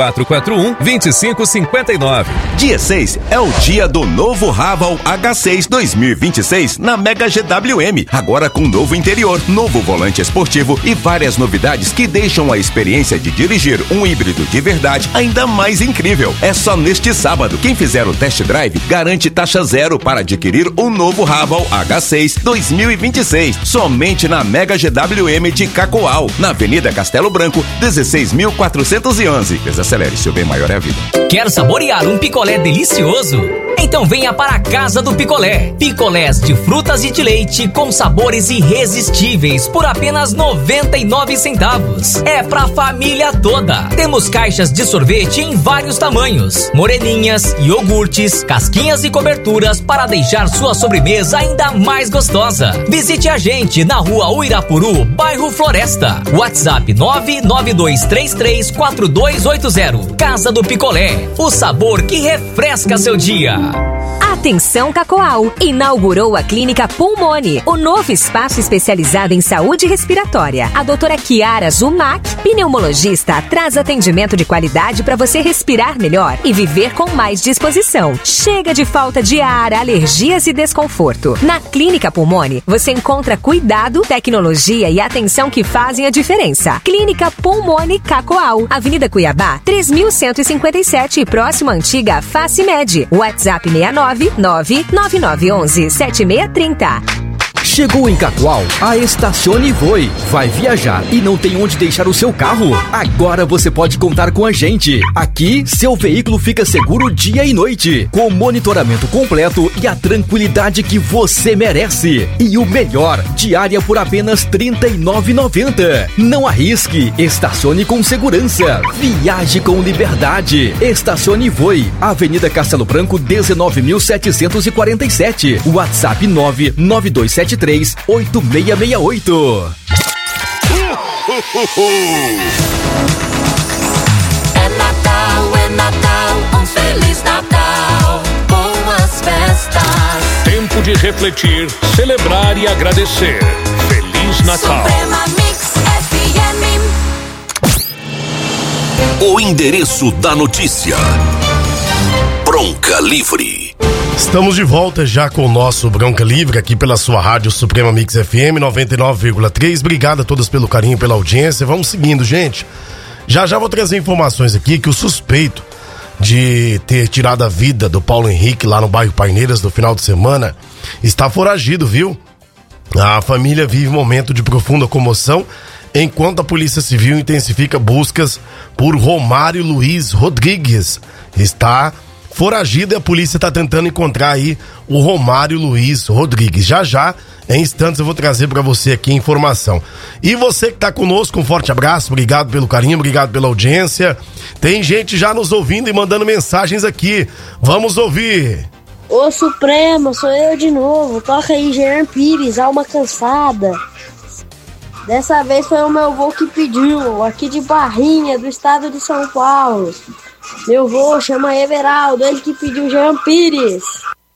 3441-2559. Dia 6 é o dia do novo Raval H6 2026 na Mega GWM. Agora com novo interior, novo volante esportivo e várias novidades que deixam a experiência de dirigir um híbrido de verdade ainda mais incrível. É só neste sábado. Quem fizer o test drive garante taxa zero para adquirir o novo Raval H6 2026. Somente na Mega GWM de Cacoal, na Avenida Castelo Branco, 16.411. Desacelere, seu bem maior é a vida. Quer saborear um picolé delicioso? Então venha para a Casa do Picolé. Picolés de frutas e de leite com sabores irresistíveis por apenas 99 centavos. É pra família toda. Temos caixas de sorvete em vários tamanhos, moreninhas, iogurtes, casquinhas e coberturas para deixar sua sobremesa ainda mais gostosa. Visite a gente na Rua Uirapuru, bairro Floresta. WhatsApp 992334280. Casa do Picolé, o sabor que refresca seu dia. Atenção Cacoal! Inaugurou a Clínica Pulmone, o novo espaço especializado em saúde respiratória. A doutora Kiara Zumac, pneumologista, traz atendimento de qualidade para você respirar melhor e viver com mais disposição. Chega de falta de ar, alergias e desconforto. Na Clínica Pulmone, você encontra cuidado, tecnologia e atenção que fazem a diferença. Clínica Pulmone Cacoal, Avenida Cuiabá, 3157, próximo à antiga Facimed. WhatsApp 69999117630. Chegou em Cacoal, a Estacione e Voe. Vai viajar e não tem onde deixar o seu carro? Agora você pode contar com a gente. Aqui, seu veículo fica seguro dia e noite, com monitoramento completo e a tranquilidade que você merece. E o melhor, diária por apenas R$ 39,90. Não arrisque, estacione com segurança. Viaje com liberdade. Estacione e Voe, Avenida Castelo Branco, 19.747. WhatsApp 99273 8668. É Natal, um Feliz Natal, boas festas. Tempo de refletir, celebrar e agradecer. Feliz Natal. Suprema Mix FM. O endereço da notícia. Bronca Livre. Estamos de volta já com o nosso Bronca Livre aqui pela sua rádio Suprema Mix FM 99,3. Obrigado a todos pelo carinho, pela audiência. Vamos seguindo, gente. Já vou trazer informações aqui que o suspeito de ter tirado a vida do Paulo Henrique lá no bairro Paineiras no final de semana está foragido, viu? A família vive um momento de profunda comoção enquanto a Polícia Civil intensifica buscas por Romário Luiz Rodrigues. Está foragido e a polícia está tentando encontrar aí o Romário Luiz Rodrigues. Já, em instantes, eu vou trazer para você aqui a informação. E você que está conosco, um forte abraço, obrigado pelo carinho, obrigado pela audiência. Tem gente já nos ouvindo e mandando mensagens aqui. Vamos ouvir. Ô Supremo, sou eu de novo. Toca aí Jean Pires, Alma Cansada. Dessa vez foi o meu avô que pediu, aqui de Barrinha, do estado de São Paulo. Meu avô chama Everaldo, ele que pediu Jean Pires.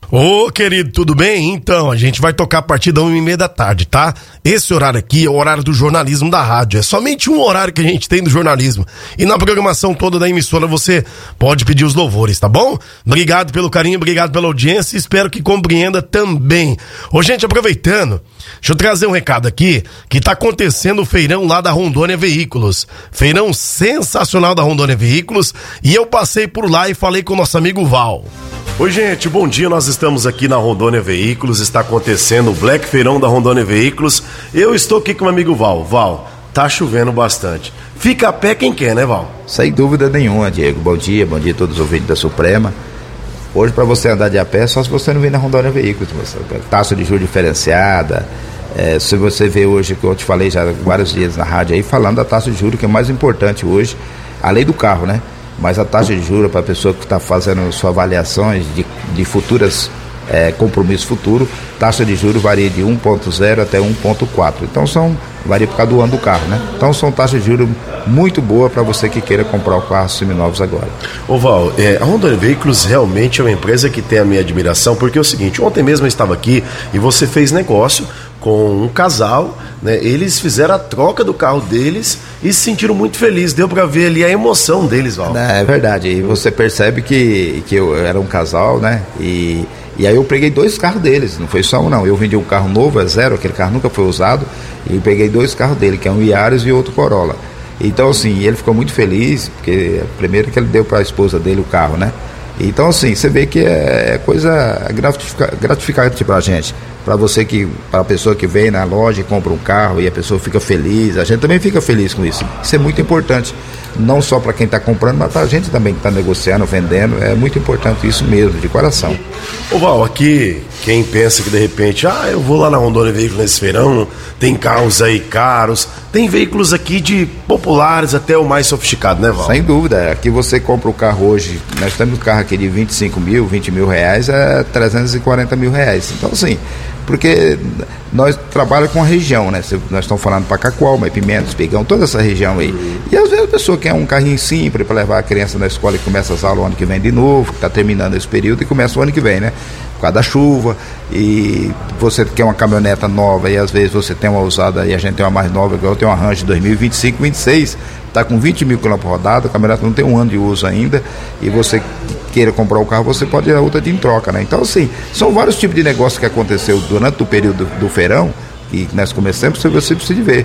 Ô, querido, tudo bem? Então, a gente vai tocar a partir da 1h30 da tarde, tá? Esse horário aqui é o horário do jornalismo da rádio. É somente um horário que a gente tem do jornalismo. E na programação toda da emissora você pode pedir os louvores, tá bom? Obrigado pelo carinho, obrigado pela audiência e espero que compreenda também. Ô, gente, aproveitando, deixa eu trazer um recado aqui, que tá acontecendo o feirão lá da Rondônia Veículos. Feirão sensacional da Rondônia Veículos. E eu passei por lá e falei com o nosso amigo Val. Oi, gente, bom dia, nós estamos aqui na Rondônia Veículos, está acontecendo o Black Feirão da Rondônia Veículos. Eu estou aqui com o meu amigo Val. Val, tá chovendo bastante. Fica a pé quem quer, né, Val? Sem dúvida nenhuma, Diego. Bom dia a todos os ouvintes da Suprema. Hoje, para você andar de a pé, só se você não vir na Rondônia Veículos. Taxa de juros diferenciada. Se você vê hoje, que eu te falei já vários dias na rádio aí, falando da taxa de juros, que é mais importante hoje, além do carro, né? Mas a taxa de juros para a pessoa que está fazendo suas avaliações de futuras compromissos futuros, taxa de juros varia de 1,0 até 1,4. Então varia por causa do ano do carro, né? Então são taxas de juros muito boas para você que queira comprar o carro seminovos agora. Ô Val, a Rondônia Veículos realmente é uma empresa que tem a minha admiração, porque é o seguinte, ontem mesmo eu estava aqui e você fez negócio com um casal, né? Eles fizeram a troca do carro deles e se sentiram muito felizes, deu pra ver ali a emoção deles, Val. É verdade, e você percebe que eu era um casal, né? E aí eu peguei 2 carros deles, não foi só um não, eu vendi um carro novo, é zero, aquele carro nunca foi usado, e peguei 2 carros dele, que é um Yaris e outro Corolla. Então assim, ele ficou muito feliz, porque primeiro que ele deu para a esposa dele o carro, né? Então assim, você vê que é coisa gratificante pra gente. Para a pessoa que vem na loja e compra um carro e a pessoa fica feliz, a gente também fica feliz com isso. Isso é muito importante, não só para quem está comprando, mas para a gente também que está negociando, vendendo, é muito importante isso mesmo, de coração. Ô Val, aqui, quem pensa que de repente, eu vou lá na Rondônia Veículos nesse feirão, tem carros aí caros, tem veículos aqui de populares até o mais sofisticado, né, Val? Sem dúvida, aqui você compra o carro hoje, nós temos um carro aqui de 25 mil, 20 mil reais, é 340 mil reais. Então assim, porque nós trabalhamos com a região, né? Nós estamos falando para Cacoal, Pimentos, Pegão, toda essa região aí. E às vezes a pessoa quer um carrinho simples para levar a criança na escola e começa as aulas o ano que vem de novo, que está terminando esse período e começa o ano que vem, né? Por causa da chuva, e você quer uma caminhoneta nova e às vezes você tem uma usada e a gente tem uma mais nova, igual eu tenho uma Range 2025, 26, está com 20 mil quilômetros rodados, a caminhoneta não tem um ano de uso ainda, e você queira comprar o carro, você pode ir a outra de em troca, né? Então assim, são vários tipos de negócios que aconteceu durante o período do feirão, e nós começamos, você precisa ver.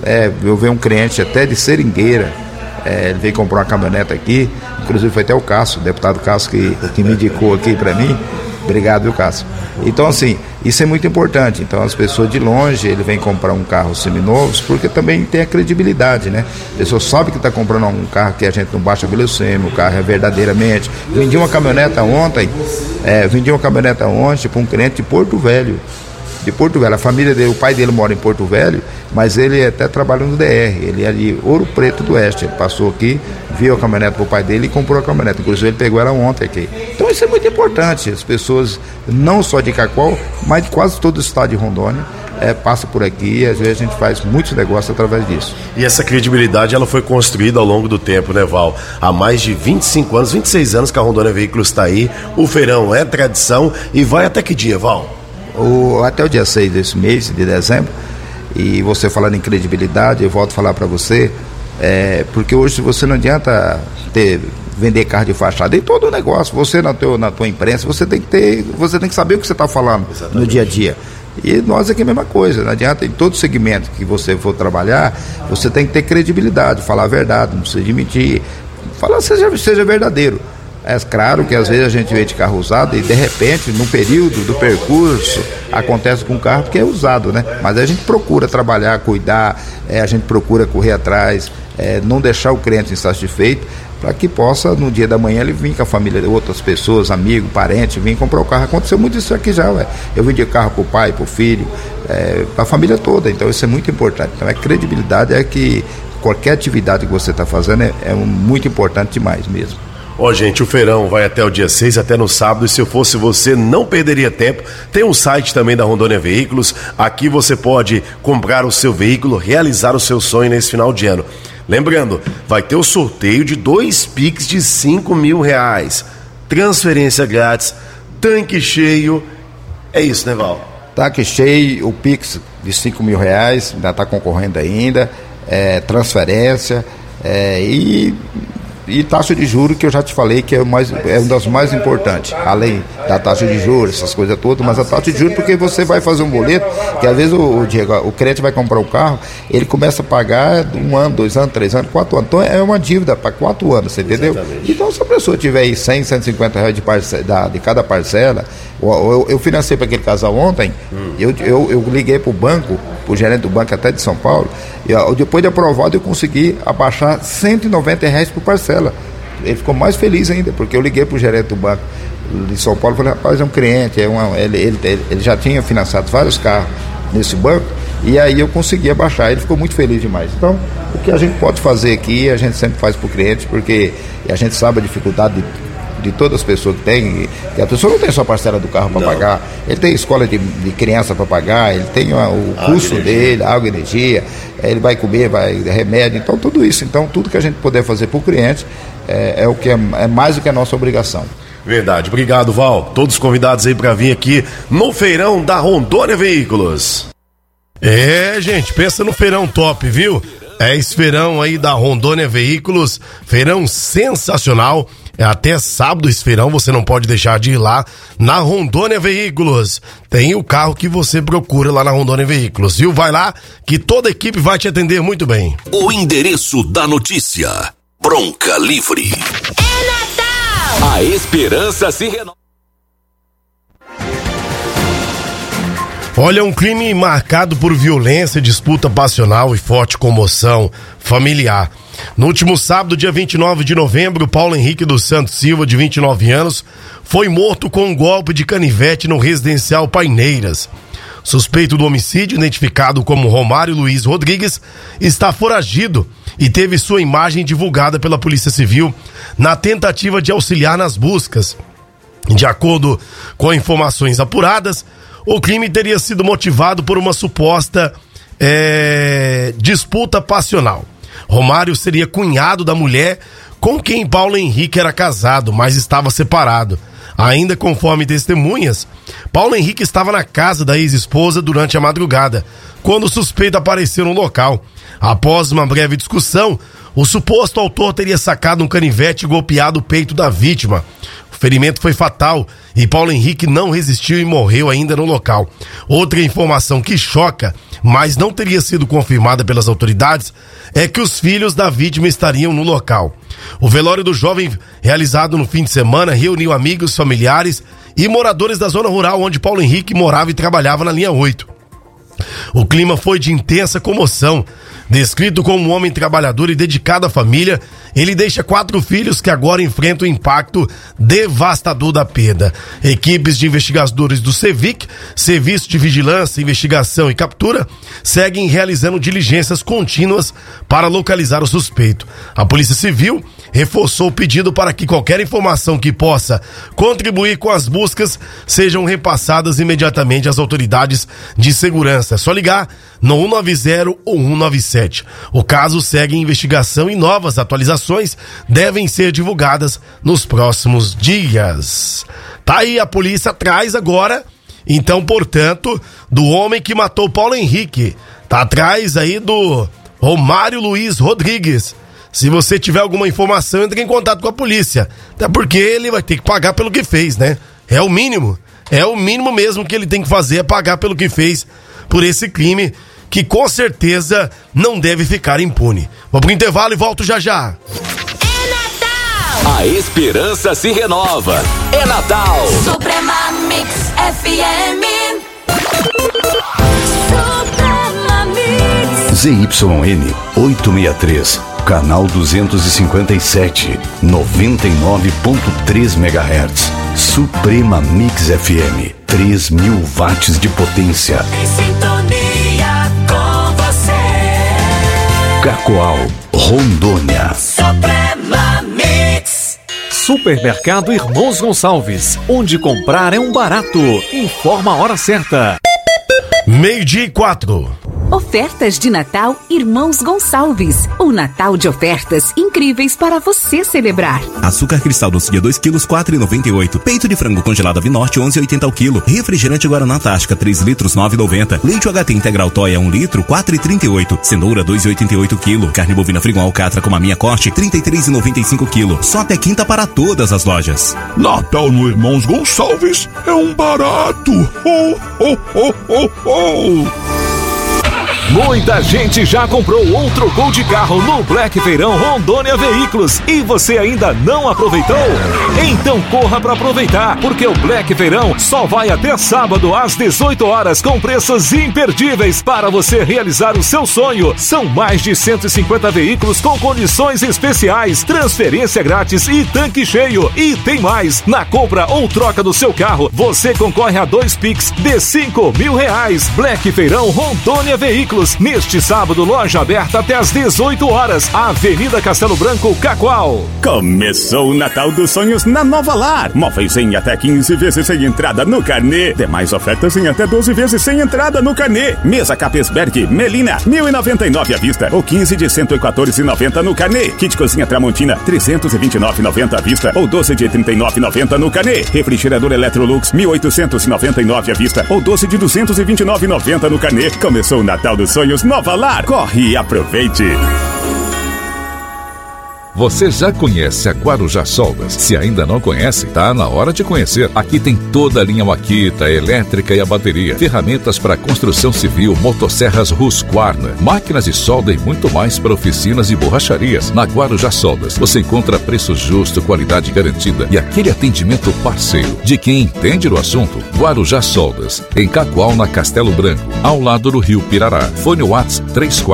Eu vi um cliente até de Seringueira, ele veio comprar uma caminhoneta aqui, inclusive foi até o Cássio, o deputado Cássio que me indicou aqui para mim. Obrigado, viu, Cássio? Então, assim, isso é muito importante. Então, as pessoas de longe, ele vem comprar um carro seminovos, porque também tem a credibilidade, né? A pessoa sabe que está comprando um carro que a gente não baixa velocêmetro, o carro é verdadeiramente. Vendi uma caminhoneta ontem para um cliente de Porto Velho. A família dele, o pai dele mora em Porto Velho, mas ele até trabalha no DR, ele é de Ouro Preto do Oeste. Ele passou aqui, viu a caminhonete pro pai dele e comprou a caminhonete. Inclusive ele pegou ela ontem aqui. Então isso é muito importante. As pessoas, não só de Cacoal, mas de quase todo o estado de Rondônia, passa por aqui e às vezes a gente faz muitos negócios através disso. E essa credibilidade, ela foi construída ao longo do tempo, né, Val? Há mais de 25 anos, 26 anos que a Rondônia Veículos está aí. O feirão é tradição e vai até que dia, Val? Até o dia 6 desse mês, de dezembro. E você falando em credibilidade, eu volto a falar para você, porque hoje você não adianta vender carro de fachada, em todo o negócio, você na tua imprensa, você tem que saber o que você está falando. Exatamente. No dia a dia. E nós aqui é a mesma coisa, não adianta, em todo segmento que você for trabalhar, você tem que ter credibilidade, falar a verdade, não precisa de mentir, falar seja verdadeiro. É claro que às vezes a gente vê de carro usado e de repente, no período do percurso, acontece com o carro porque é usado, né? Mas a gente procura trabalhar, cuidar, a gente procura correr atrás, não deixar o cliente insatisfeito, para que possa, no dia da manhã, ele vir com a família, outras pessoas, amigos, parentes, vir comprar o carro. Aconteceu muito isso aqui já, ué. Eu vendi carro para o pai, para o filho, para a família toda, então isso é muito importante. Então a credibilidade é que qualquer atividade que você está fazendo é muito importante demais mesmo. Gente, o feirão vai até o dia 6, até no sábado, e se eu fosse você, não perderia tempo. Tem um site também da Rondônia Veículos, aqui você pode comprar o seu veículo, realizar o seu sonho nesse final de ano. Lembrando, vai ter o sorteio de 2 Pix de R$5.000, transferência grátis, tanque cheio. É isso, né, Val? Tanque cheio, o Pix de R$5 mil, ainda está concorrendo ainda, transferência e taxa de juros, que eu já te falei que é uma das mais importantes, além da taxa de juros, essas coisas todas, mas a taxa de juros, porque você vai fazer um boleto, que às vezes o cliente vai comprar um carro, ele começa a pagar 1 ano, 2 anos, 3 anos, 4 anos, então é uma dívida para 4 anos, você entendeu? Exatamente. Então se a pessoa tiver aí 100, 150 reais de cada parcela, eu financei para aquele casal ontem, eu liguei para o banco, para o gerente do banco até de São Paulo, e depois de aprovado eu consegui abaixar R$190 por parcela. Ele ficou mais feliz ainda, porque eu liguei para o gerente do banco de São Paulo e falei, rapaz, é um cliente, ele já tinha financiado vários carros nesse banco, e aí eu consegui abaixar, ele ficou muito feliz demais. Então, o que a gente pode fazer aqui, a gente sempre faz para o cliente, porque a gente sabe a dificuldade de todas as pessoas que tem, que a pessoa não tem só parcela do carro para pagar, ele tem escola de criança para pagar, ele tem o custo dele, água, energia, ele vai comer, vai remédio, então tudo isso, então tudo que a gente puder fazer para o cliente é o que é mais do que a nossa obrigação. Verdade, obrigado, Val. Todos convidados aí para vir aqui no feirão da Rondônia Veículos. Gente, pensa no feirão top, viu? Esse feirão aí da Rondônia Veículos, feirão sensacional. Até sábado esse feirão, você não pode deixar de ir lá na Rondônia Veículos. Tem o carro que você procura lá na Rondônia Veículos, viu? Vai lá que toda a equipe vai te atender muito bem. O endereço da notícia: Bronca Livre. É Natal! A esperança se renova. Olha, um crime marcado por violência, disputa passional e forte comoção familiar. No último sábado, dia 29 de novembro, Paulo Henrique dos Santos Silva, de 29 anos, foi morto com um golpe de canivete no residencial Paineiras. Suspeito do homicídio, identificado como Romário Luiz Rodrigues, está foragido e teve sua imagem divulgada pela Polícia Civil na tentativa de auxiliar nas buscas. De acordo com informações apuradas, o crime teria sido motivado por uma suposta disputa passional. Romário seria cunhado da mulher com quem Paulo Henrique era casado, mas estava separado. Ainda conforme testemunhas, Paulo Henrique estava na casa da ex-esposa durante a madrugada, quando o suspeito apareceu no local. Após uma breve discussão, o suposto autor teria sacado um canivete e golpeado o peito da vítima. O ferimento foi fatal e Paulo Henrique não resistiu e morreu ainda no local. Outra informação que choca, mas não teria sido confirmada pelas autoridades, é que os filhos da vítima estariam no local. O velório do jovem, realizado no fim de semana, reuniu amigos, familiares e moradores da zona rural onde Paulo Henrique morava e trabalhava na linha 8. O clima foi de intensa comoção. Descrito como um homem trabalhador e dedicado à família, ele deixa 4 filhos que agora enfrentam o impacto devastador da perda. Equipes de investigadores do SEVIC, Serviço de Vigilância, Investigação e Captura, seguem realizando diligências contínuas para localizar o suspeito. A Polícia Civil reforçou o pedido para que qualquer informação que possa contribuir com as buscas sejam repassadas imediatamente às autoridades de segurança. É só ligar no 190 ou 197. O caso segue em investigação e novas atualizações devem ser divulgadas nos próximos dias. Tá aí, a polícia atrás agora, então, portanto, do homem que matou Paulo Henrique. Tá atrás aí do Romário Luiz Rodrigues. Se você tiver alguma informação, entre em contato com a polícia. Até porque ele vai ter que pagar pelo que fez, né? É o mínimo. É o mínimo mesmo que ele tem que fazer, é pagar pelo que fez por esse crime, que com certeza não deve ficar impune. Vou pro intervalo e volto já já. É Natal! A esperança se renova. É Natal! Suprema Mix FM. Suprema Mix. ZYN 863, canal 257, 99.3 MHz. Suprema Mix FM, 3.000 watts de potência. Em sintonia com você. Cacoal, Rondônia. Suprema Mix. Supermercado Irmãos Gonçalves, onde comprar é um barato. Informa a hora certa. 12:04. Ofertas de Natal Irmãos Gonçalves. Um Natal de ofertas incríveis para você celebrar. Açúcar cristal doce dia 2 kg, 4,98. Peito de frango congelado Avinorte, 11,80 ao quilo. Refrigerante Guaraná Antártica, 3 litros, 9,90. Leite UHT Integral Toia, 1 litro, 4,38. Cenoura, 2,88 quilo. Carne bovina Frigon Alcatra com maminha corte, 33,95 quilo. Só até quinta para todas as lojas. Natal no Irmãos Gonçalves é um barato. Oh, oh, oh, oh, oh. Muita gente já comprou ou trocou de carro no Black Feirão Rondônia Veículos e você ainda não aproveitou? Então corra para aproveitar, porque o Black Feirão só vai até sábado às 18 horas com preços imperdíveis para você realizar o seu sonho. São mais de 150 veículos com condições especiais, transferência grátis e tanque cheio. E tem mais, na compra ou troca do seu carro, você concorre a 2 Pix de R$5.000. Black Feirão Rondônia Veículos. Neste sábado, loja aberta até às 18 horas. Avenida Castelo Branco, Cacoal. Começou o Natal dos Sonhos na Nova Lar. Móveis em até 15 vezes sem entrada no carnê. Demais ofertas em até 12 vezes sem entrada no carnê. Mesa Capesberg Melina, 1.099 à vista ou 15 de 114,90 no carnê. Kit Cozinha Tramontina, 329,90 à vista ou 12 de 39,90 no carnê. Refrigerador Electrolux, 1.899 à vista ou 12 de 229,90 no carnê. Começou o Natal dos Sonhos Nova Lar. Corre e aproveite. Você já conhece a Guarujá Soldas? Se ainda não conhece, tá na hora de conhecer. Aqui tem toda a linha Makita, elétrica e a bateria, ferramentas para construção civil, motosserras Husqvarna, máquinas de solda e muito mais para oficinas e borracharias. Na Guarujá Soldas, você encontra preço justo, qualidade garantida e aquele atendimento parceiro de quem entende do assunto. Guarujá Soldas, em Cacoal, na Castelo Branco, ao lado do Rio Pirará. Fone WhatsApp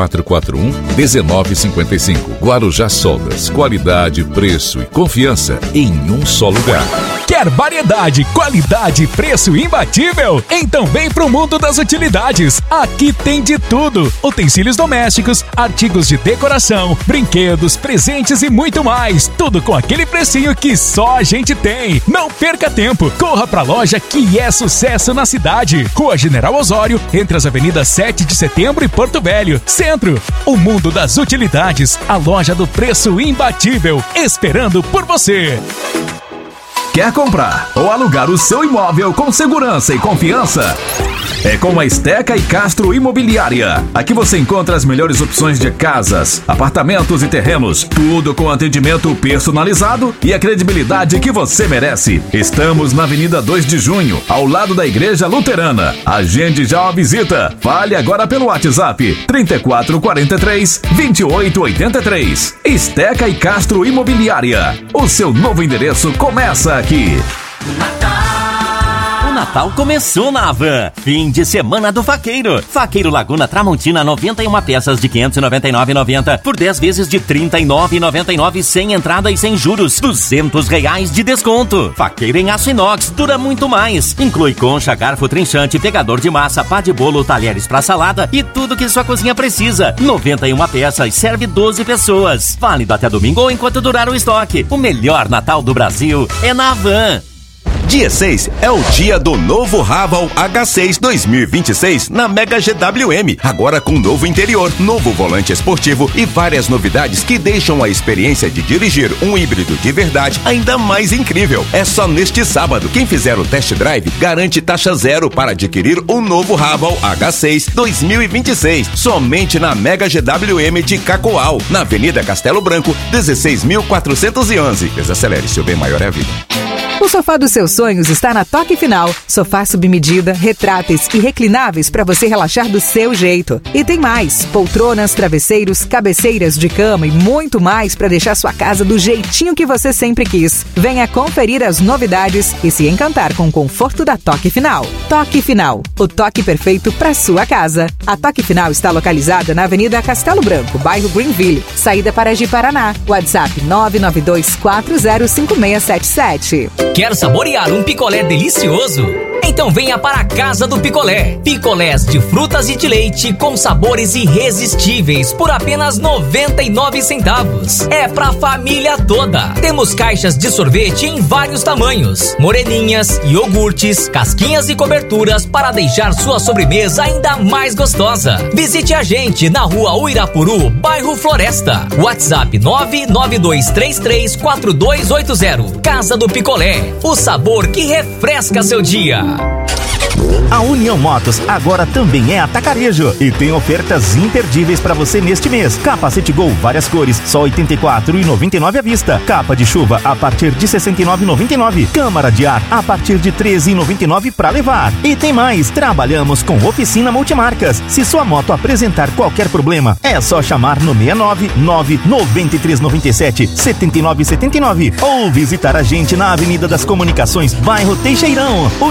3441-1955. Guarujá Soldas. Qualidade, preço e confiança em um só lugar. Quer variedade, qualidade e preço imbatível? Então vem pro mundo das utilidades. Aqui tem de tudo: utensílios domésticos, artigos de decoração, brinquedos, presentes e muito mais. Tudo com aquele precinho que só a gente tem. Não perca tempo. Corra pra loja que é sucesso na cidade. Rua General Osório, entre as avenidas 7 de Setembro e Porto Velho. Centro. O mundo das utilidades. A loja do preço imbatível. Esperando por você. Quer comprar ou alugar o seu imóvel com segurança e confiança? É com a Esteca e Castro Imobiliária. Aqui você encontra as melhores opções de casas, apartamentos e terrenos. Tudo com atendimento personalizado e a credibilidade que você merece. Estamos na Avenida 2 de Junho, ao lado da Igreja Luterana. Agende já uma visita. Fale agora pelo WhatsApp 3443-2883. Esteca e Castro Imobiliária. O seu novo endereço começa aqui. O Natal começou na Havan. Fim de semana do Faqueiro. Faqueiro Laguna Tramontina, 91 peças de R$ 599,90 por 10 vezes de R$ 39,99 sem entrada e sem juros. R$200 de desconto. Faqueiro em aço inox, dura muito mais. Inclui concha, garfo, trinchante, pegador de massa, pá de bolo, talheres para salada e tudo que sua cozinha precisa. 91 peças, serve 12 pessoas. Válido até domingo ou enquanto durar o estoque. O melhor Natal do Brasil é na Havan. Dia 6 é o dia do novo Raval H6 2026 na Mega GWM. Agora com novo interior, novo volante esportivo e várias novidades que deixam a experiência de dirigir um híbrido de verdade ainda mais incrível. É só neste sábado. Quem fizer o test drive garante taxa zero para adquirir o novo Raval H6 2026. Somente na Mega GWM de Cacoal, na Avenida Castelo Branco, 16.411. Desacelere, seu bem maior é a vida. O sofá dos seus sonhos está na Toque Final. Sofá sob medida, retráteis e reclináveis para você relaxar do seu jeito. E tem mais: poltronas, travesseiros, cabeceiras de cama e muito mais para deixar sua casa do jeitinho que você sempre quis. Venha conferir as novidades e se encantar com o conforto da Toque Final. Toque Final, o toque perfeito para sua casa. A Toque Final está localizada na Avenida Castelo Branco, bairro Greenville, saída para Ji-Paraná. WhatsApp 992405677. Quer saborear um picolé delicioso? Então venha para a Casa do Picolé. Picolés de frutas e de leite com sabores irresistíveis por apenas 99 centavos. É pra família toda. Temos caixas de sorvete em vários tamanhos, moreninhas, iogurtes, casquinhas e coberturas para deixar sua sobremesa ainda mais gostosa. Visite a gente na Rua Uirapuru, bairro Floresta. WhatsApp 992334280. Casa do Picolé, o sabor que refresca seu dia. A União Motos agora também é atacarejo e tem ofertas imperdíveis para você neste mês. Capacete Gol, várias cores, só R$ 84,99 à vista. Capa de chuva a partir de R$ 69,99. Câmara de ar a partir de R$ 13,99 para levar. E tem mais, trabalhamos com oficina multimarcas. Se sua moto apresentar qualquer problema, é só chamar no 699-9397-7979 ou visitar a gente na Avenida das Comunicações, bairro Teixeirão.